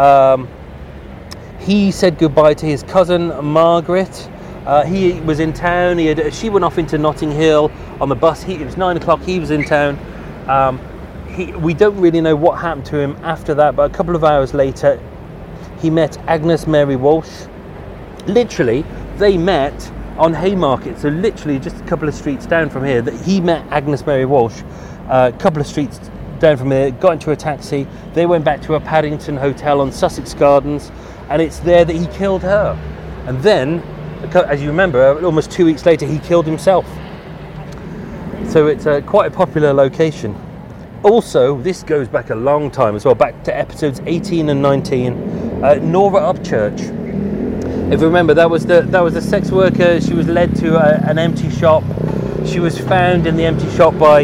He said goodbye to his cousin Margaret. He was in town. She went off into Notting Hill on the bus. It was 9 o'clock. He was in town. We don't really know what happened to him after that, but a couple of hours later, he met Agnes Mary Walsh. Literally, they met on Haymarket, so literally just a couple of streets down from here, that he met Agnes Mary Walsh. A couple of streets down from here, got into a taxi. They went back to a Paddington hotel on Sussex Gardens, and it's there that he killed her. And then, as you remember, almost 2 weeks later, he killed himself. So it's quite a popular location. Also, this goes back a long time as well, back to episodes 18 and 19. Nora Upchurch. If you remember, that was the sex worker. She was led to an empty shop. She was found in the empty shop by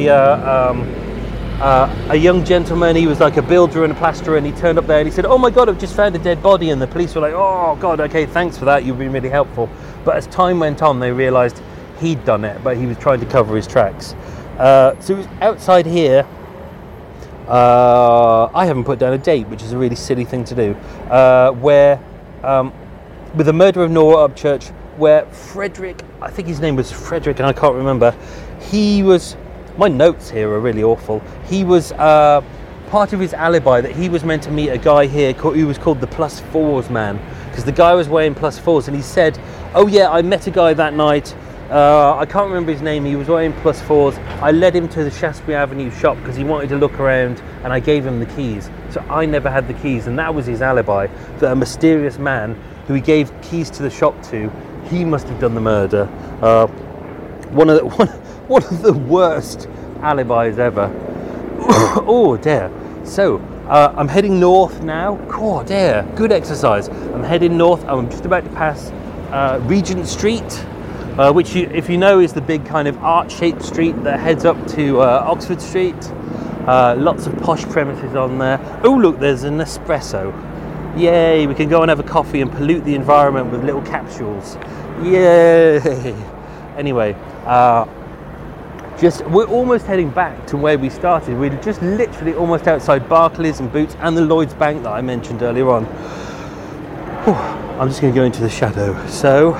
a young gentleman. He was like a builder and a plasterer, and he turned up there and he said, "Oh my God, I've just found a dead body." And the police were like, "Oh God, okay, thanks for that. You've been really helpful." But as time went on, they realised he'd done it, but he was trying to cover his tracks. So it was outside here. I haven't put down a date, which is a really silly thing to do. Where with the murder of Nora Upchurch, where Frederick, I think his name was Frederick and I can't remember, he was, my notes here are really awful, he was part of his alibi that he was meant to meet a guy here who was called the +4s man, because the guy was wearing +4s, and he said, oh yeah, I met a guy that night, I can't remember his name, he was wearing +4s, I led him to the Shaftesbury Avenue shop because he wanted to look around, and I gave him the keys. So I never had the keys, and that was his alibi, that a mysterious man who he gave keys to the shop to, he must have done the murder. One of the worst alibis ever. Oh dear. So I'm heading north now. Oh dear, good exercise. I'm heading north. I'm just about to pass Regent Street, which, if you know, is the big kind of arch-shaped street that heads up to Oxford Street. Lots of posh premises on there. Oh look, there's an espresso. Yay, we can go and have a coffee and pollute the environment with little capsules. Yay! Anyway, we're almost heading back to where we started. We're just literally almost outside Barclays and Boots and the Lloyds Bank that I mentioned earlier on. Whew, I'm just going to go into the shadow. So,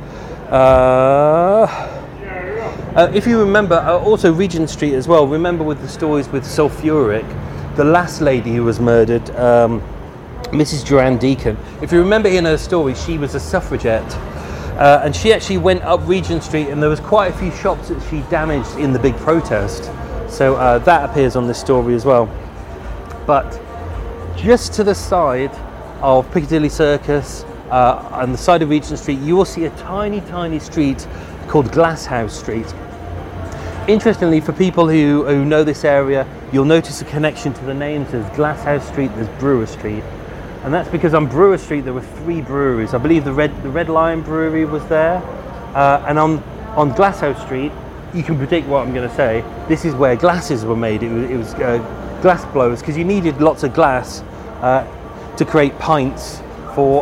if you remember, also Regent Street as well, remember with the stories with Sulphuric, the last lady who was murdered, Mrs. Joanne Deacon. If you remember in her story, she was a suffragette, and she actually went up Regent Street, and there was quite a few shops that she damaged in the big protest. So that appears on this story as well. But just to the side of Piccadilly Circus, on the side of Regent Street, you will see a tiny, tiny street called Glasshouse Street. Interestingly, for people who know this area, you'll notice a connection to the names. There's Glasshouse Street, there's Brewer Street. And that's because on Brewer Street there were 3 breweries. I believe the Red Lion Brewery was there. And on Glasshouse Street, you can predict what I'm going to say. This is where glasses were made. It was glass blowers, because you needed lots of glass to create pints for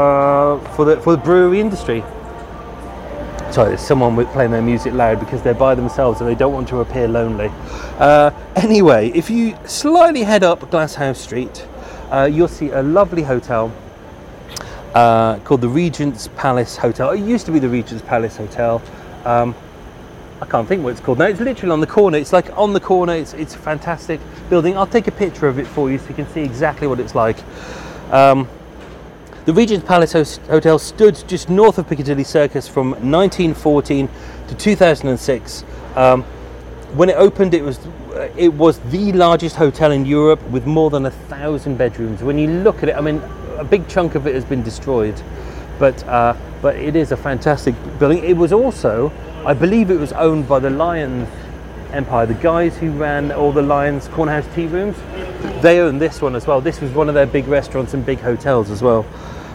the brewery industry. Sorry, there's someone playing their music loud because they're by themselves and they don't want to appear lonely. Anyway, if you slightly head up Glasshouse Street, you'll see a lovely hotel called the Regent's Palace Hotel. It used to be the Regent's Palace Hotel. I can't think what it's called now. It's literally on the corner. It's like on the corner. It's a fantastic building. I'll take a picture of it for you so you can see exactly what it's like. The Regent's Palace Hotel stood just north of Piccadilly Circus from 1914 to 2006. When it opened, it was the largest hotel in Europe with more than 1,000 bedrooms. When you look at it, I mean, a big chunk of it has been destroyed, but it is a fantastic building. It was also, I believe, it was owned by the Lions Empire, the guys who ran all the Lions Cornerhouse tea rooms. They owned this one as well. This was one of their big restaurants and big hotels as well.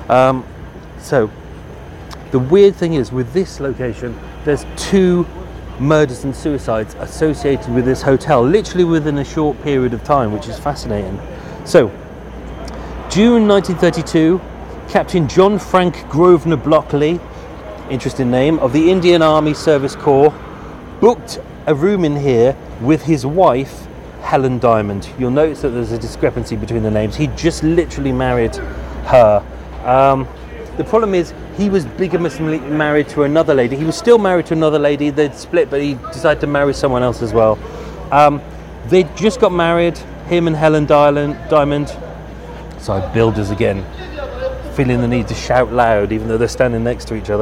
So the weird thing is, with this location, there's 2 murders and suicides associated with this hotel, literally within a short period of time, which is fascinating. So, June 1932, Captain John Frank Grosvenor Blockley, interesting name, of the Indian Army Service Corps, booked a room in here with his wife, Helen Diamond. You'll notice that there's a discrepancy between the names. He just literally married her. The problem is, he was bigamously married to another lady. He was still married to another lady. They'd split, but he decided to marry someone else as well. They just got married, him and Helen Diamond. Sorry, builders again, feeling the need to shout loud even though they're standing next to each other.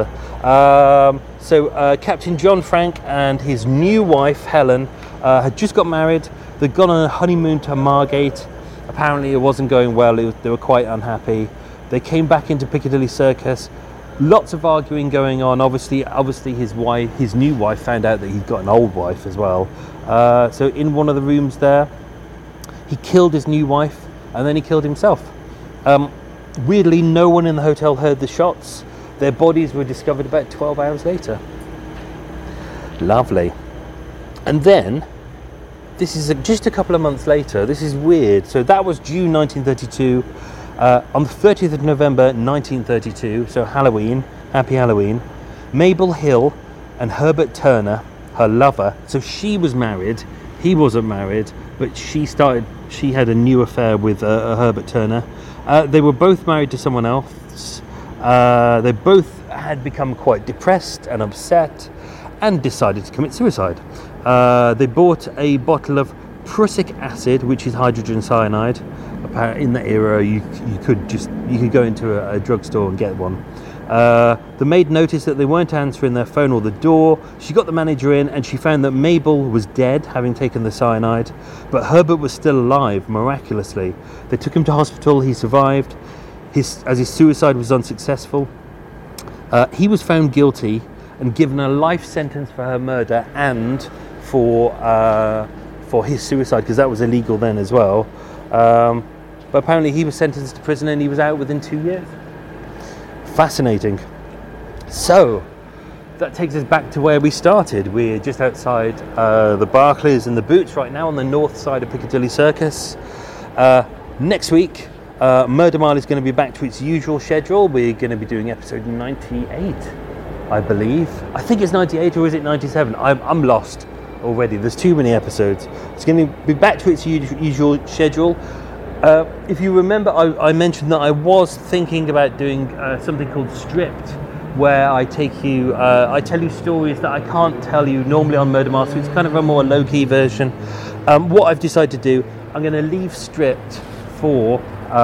So Captain John Frank and his new wife Helen had just got married. They'd gone on a honeymoon to Margate. Apparently it wasn't going well. They were quite unhappy. They came back into Piccadilly Circus. Lots of arguing going on. Obviously his new wife found out that he'd got an old wife as well. So in one of the rooms there, he killed his new wife and then he killed himself. Weirdly, no one in the hotel heard the shots. Their bodies were discovered about 12 hours later. Lovely. And then, this is just a couple of months later. This is weird. So that was June 1932. On the 30th of November 1932, so Halloween, happy Halloween, Mabel Hill and Herbert Turner, her lover, so she was married, he wasn't married, but she had a new affair with Herbert Turner. They were both married to someone else. They both had become quite depressed and upset and decided to commit suicide. They bought a bottle of prussic acid, which is hydrogen cyanide. In that era, you could go into a drugstore and get one. The maid noticed that they weren't answering their phone or the door. She got the manager in and she found that Mabel was dead, having taken the cyanide, but Herbert was still alive, miraculously. They took him to hospital. He survived. As his suicide was unsuccessful, he was found guilty and given a life sentence for her murder and for his suicide, because that was illegal then as well. But apparently he was sentenced to prison and he was out within 2 years. Fascinating. So that takes us back to where we started. We're just outside the Barclays and the Boots right now on the north side of Piccadilly Circus. Next week, Murder Mile is going to be back to its usual schedule. We're going to be doing episode 98, I believe. I think it's 98, or is it 97? I'm lost already. There's too many episodes. It's going to be back to its usual schedule. If you remember, I mentioned that I was thinking about doing something called Stripped, where I tell you stories that I can't tell you normally on Murder Mile, so it's kind of a more low-key version. What I've decided to do, I'm going to leave Stripped for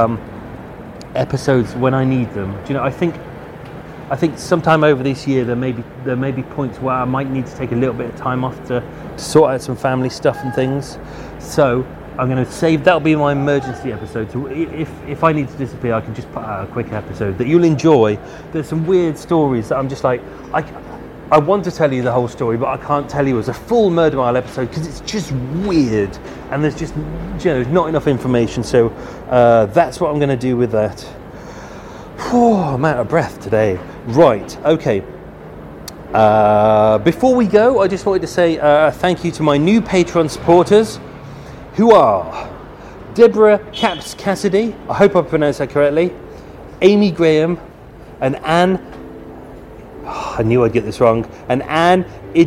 episodes when I need them. Do you know, I think sometime over this year there may be points where I might need to take a little bit of time off to sort out some family stuff and things. So I'm going to save, that'll be my emergency episode. So if I need to disappear, I can just put out a quick episode that you'll enjoy. There's some weird stories that I'm just like, I want to tell you the whole story, but I can't tell you as a full Murder Mile episode because it's just weird and there's just, not enough information. So that's what I'm going to do with that. I'm out of breath today. Right, okay. Before we go, I just wanted to say thank you to my new Patreon supporters, who are Deborah Caps Cassidy, I hope I pronounced that correctly, Amy Graham, and Anne, I knew I'd get this wrong, and Anne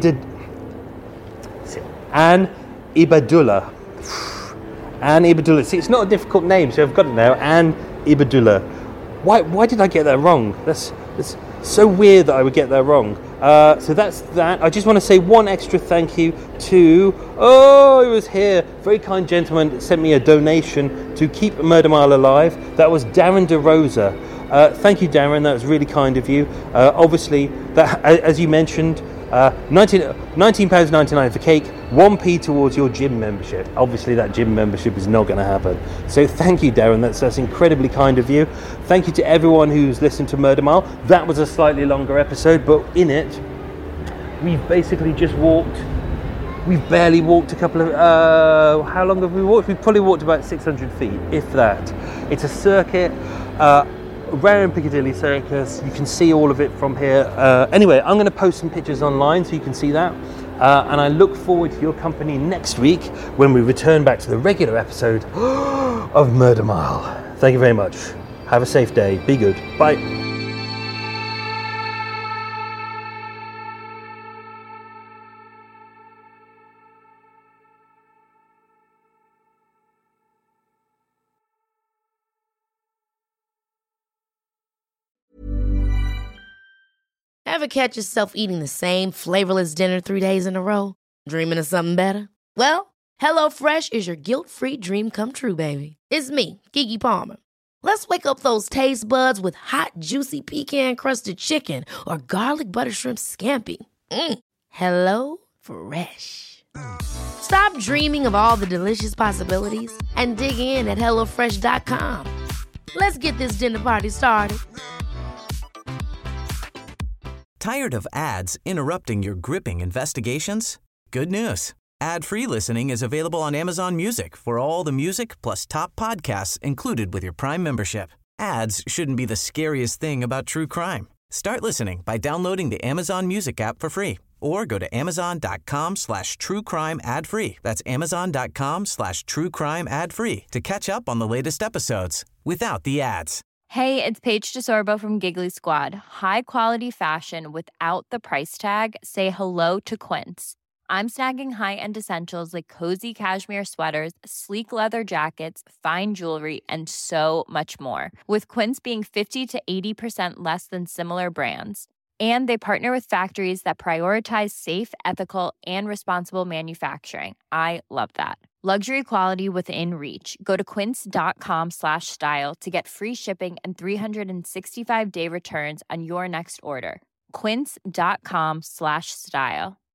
Ibadullah. Anne Ibadullah. See, it's not a difficult name, so I've got it now. Anne Ibadullah. Why did I get that wrong? That's so weird that I would get that wrong. So that's that. I just want to say one extra thank you to, it was here, very kind gentleman that sent me a donation to keep Murder Mile alive. That was Darren DeRosa. Thank you, Darren, that was really kind of you. Obviously, that, as you mentioned, £19.99 for cake, 1p towards your gym membership. Obviously that gym membership is not going to happen. So thank you, Darren, that's incredibly kind of you. Thank you to everyone who's listened to Murder Mile. That was a slightly longer episode, but in it we've basically just walked, we've barely walked a couple of, how long have we walked? We've probably walked about 600 feet, if that. It's a circuit around Piccadilly Circus. You can see all of it from here. Anyway, I'm going to post some pictures online so you can see that. And I look forward to your company next week when we return back to the regular episode of Murder Mile. Thank you very much. Have a safe day. Be good. Bye. Ever catch yourself eating the same flavorless dinner 3 days in a row? Dreaming of something better? Well, HelloFresh is your guilt-free dream come true, baby. It's me, Keke Palmer. Let's wake up those taste buds with hot, juicy pecan-crusted chicken or garlic butter shrimp scampi. Hello Fresh. Stop dreaming of all the delicious possibilities and dig in at HelloFresh.com. Let's get this dinner party started. Tired of ads interrupting your gripping investigations? Good news. Ad-free listening is available on Amazon Music for all the music plus top podcasts included with your Prime membership. Ads shouldn't be the scariest thing about true crime. Start listening by downloading the Amazon Music app for free or go to amazon.com/truecrime ad-free. That's amazon.com/truecrime ad-free to catch up on the latest episodes without the ads. Hey, it's Paige DeSorbo from Giggly Squad. High quality fashion without the price tag. Say hello to Quince. I'm snagging high-end essentials like cozy cashmere sweaters, sleek leather jackets, fine jewelry, and so much more. With Quince being 50 to 80% less than similar brands. And they partner with factories that prioritize safe, ethical, and responsible manufacturing. I love that. Luxury quality within reach. Go to quince.com/style to get free shipping and 365-day returns on your next order. Quince.com/style.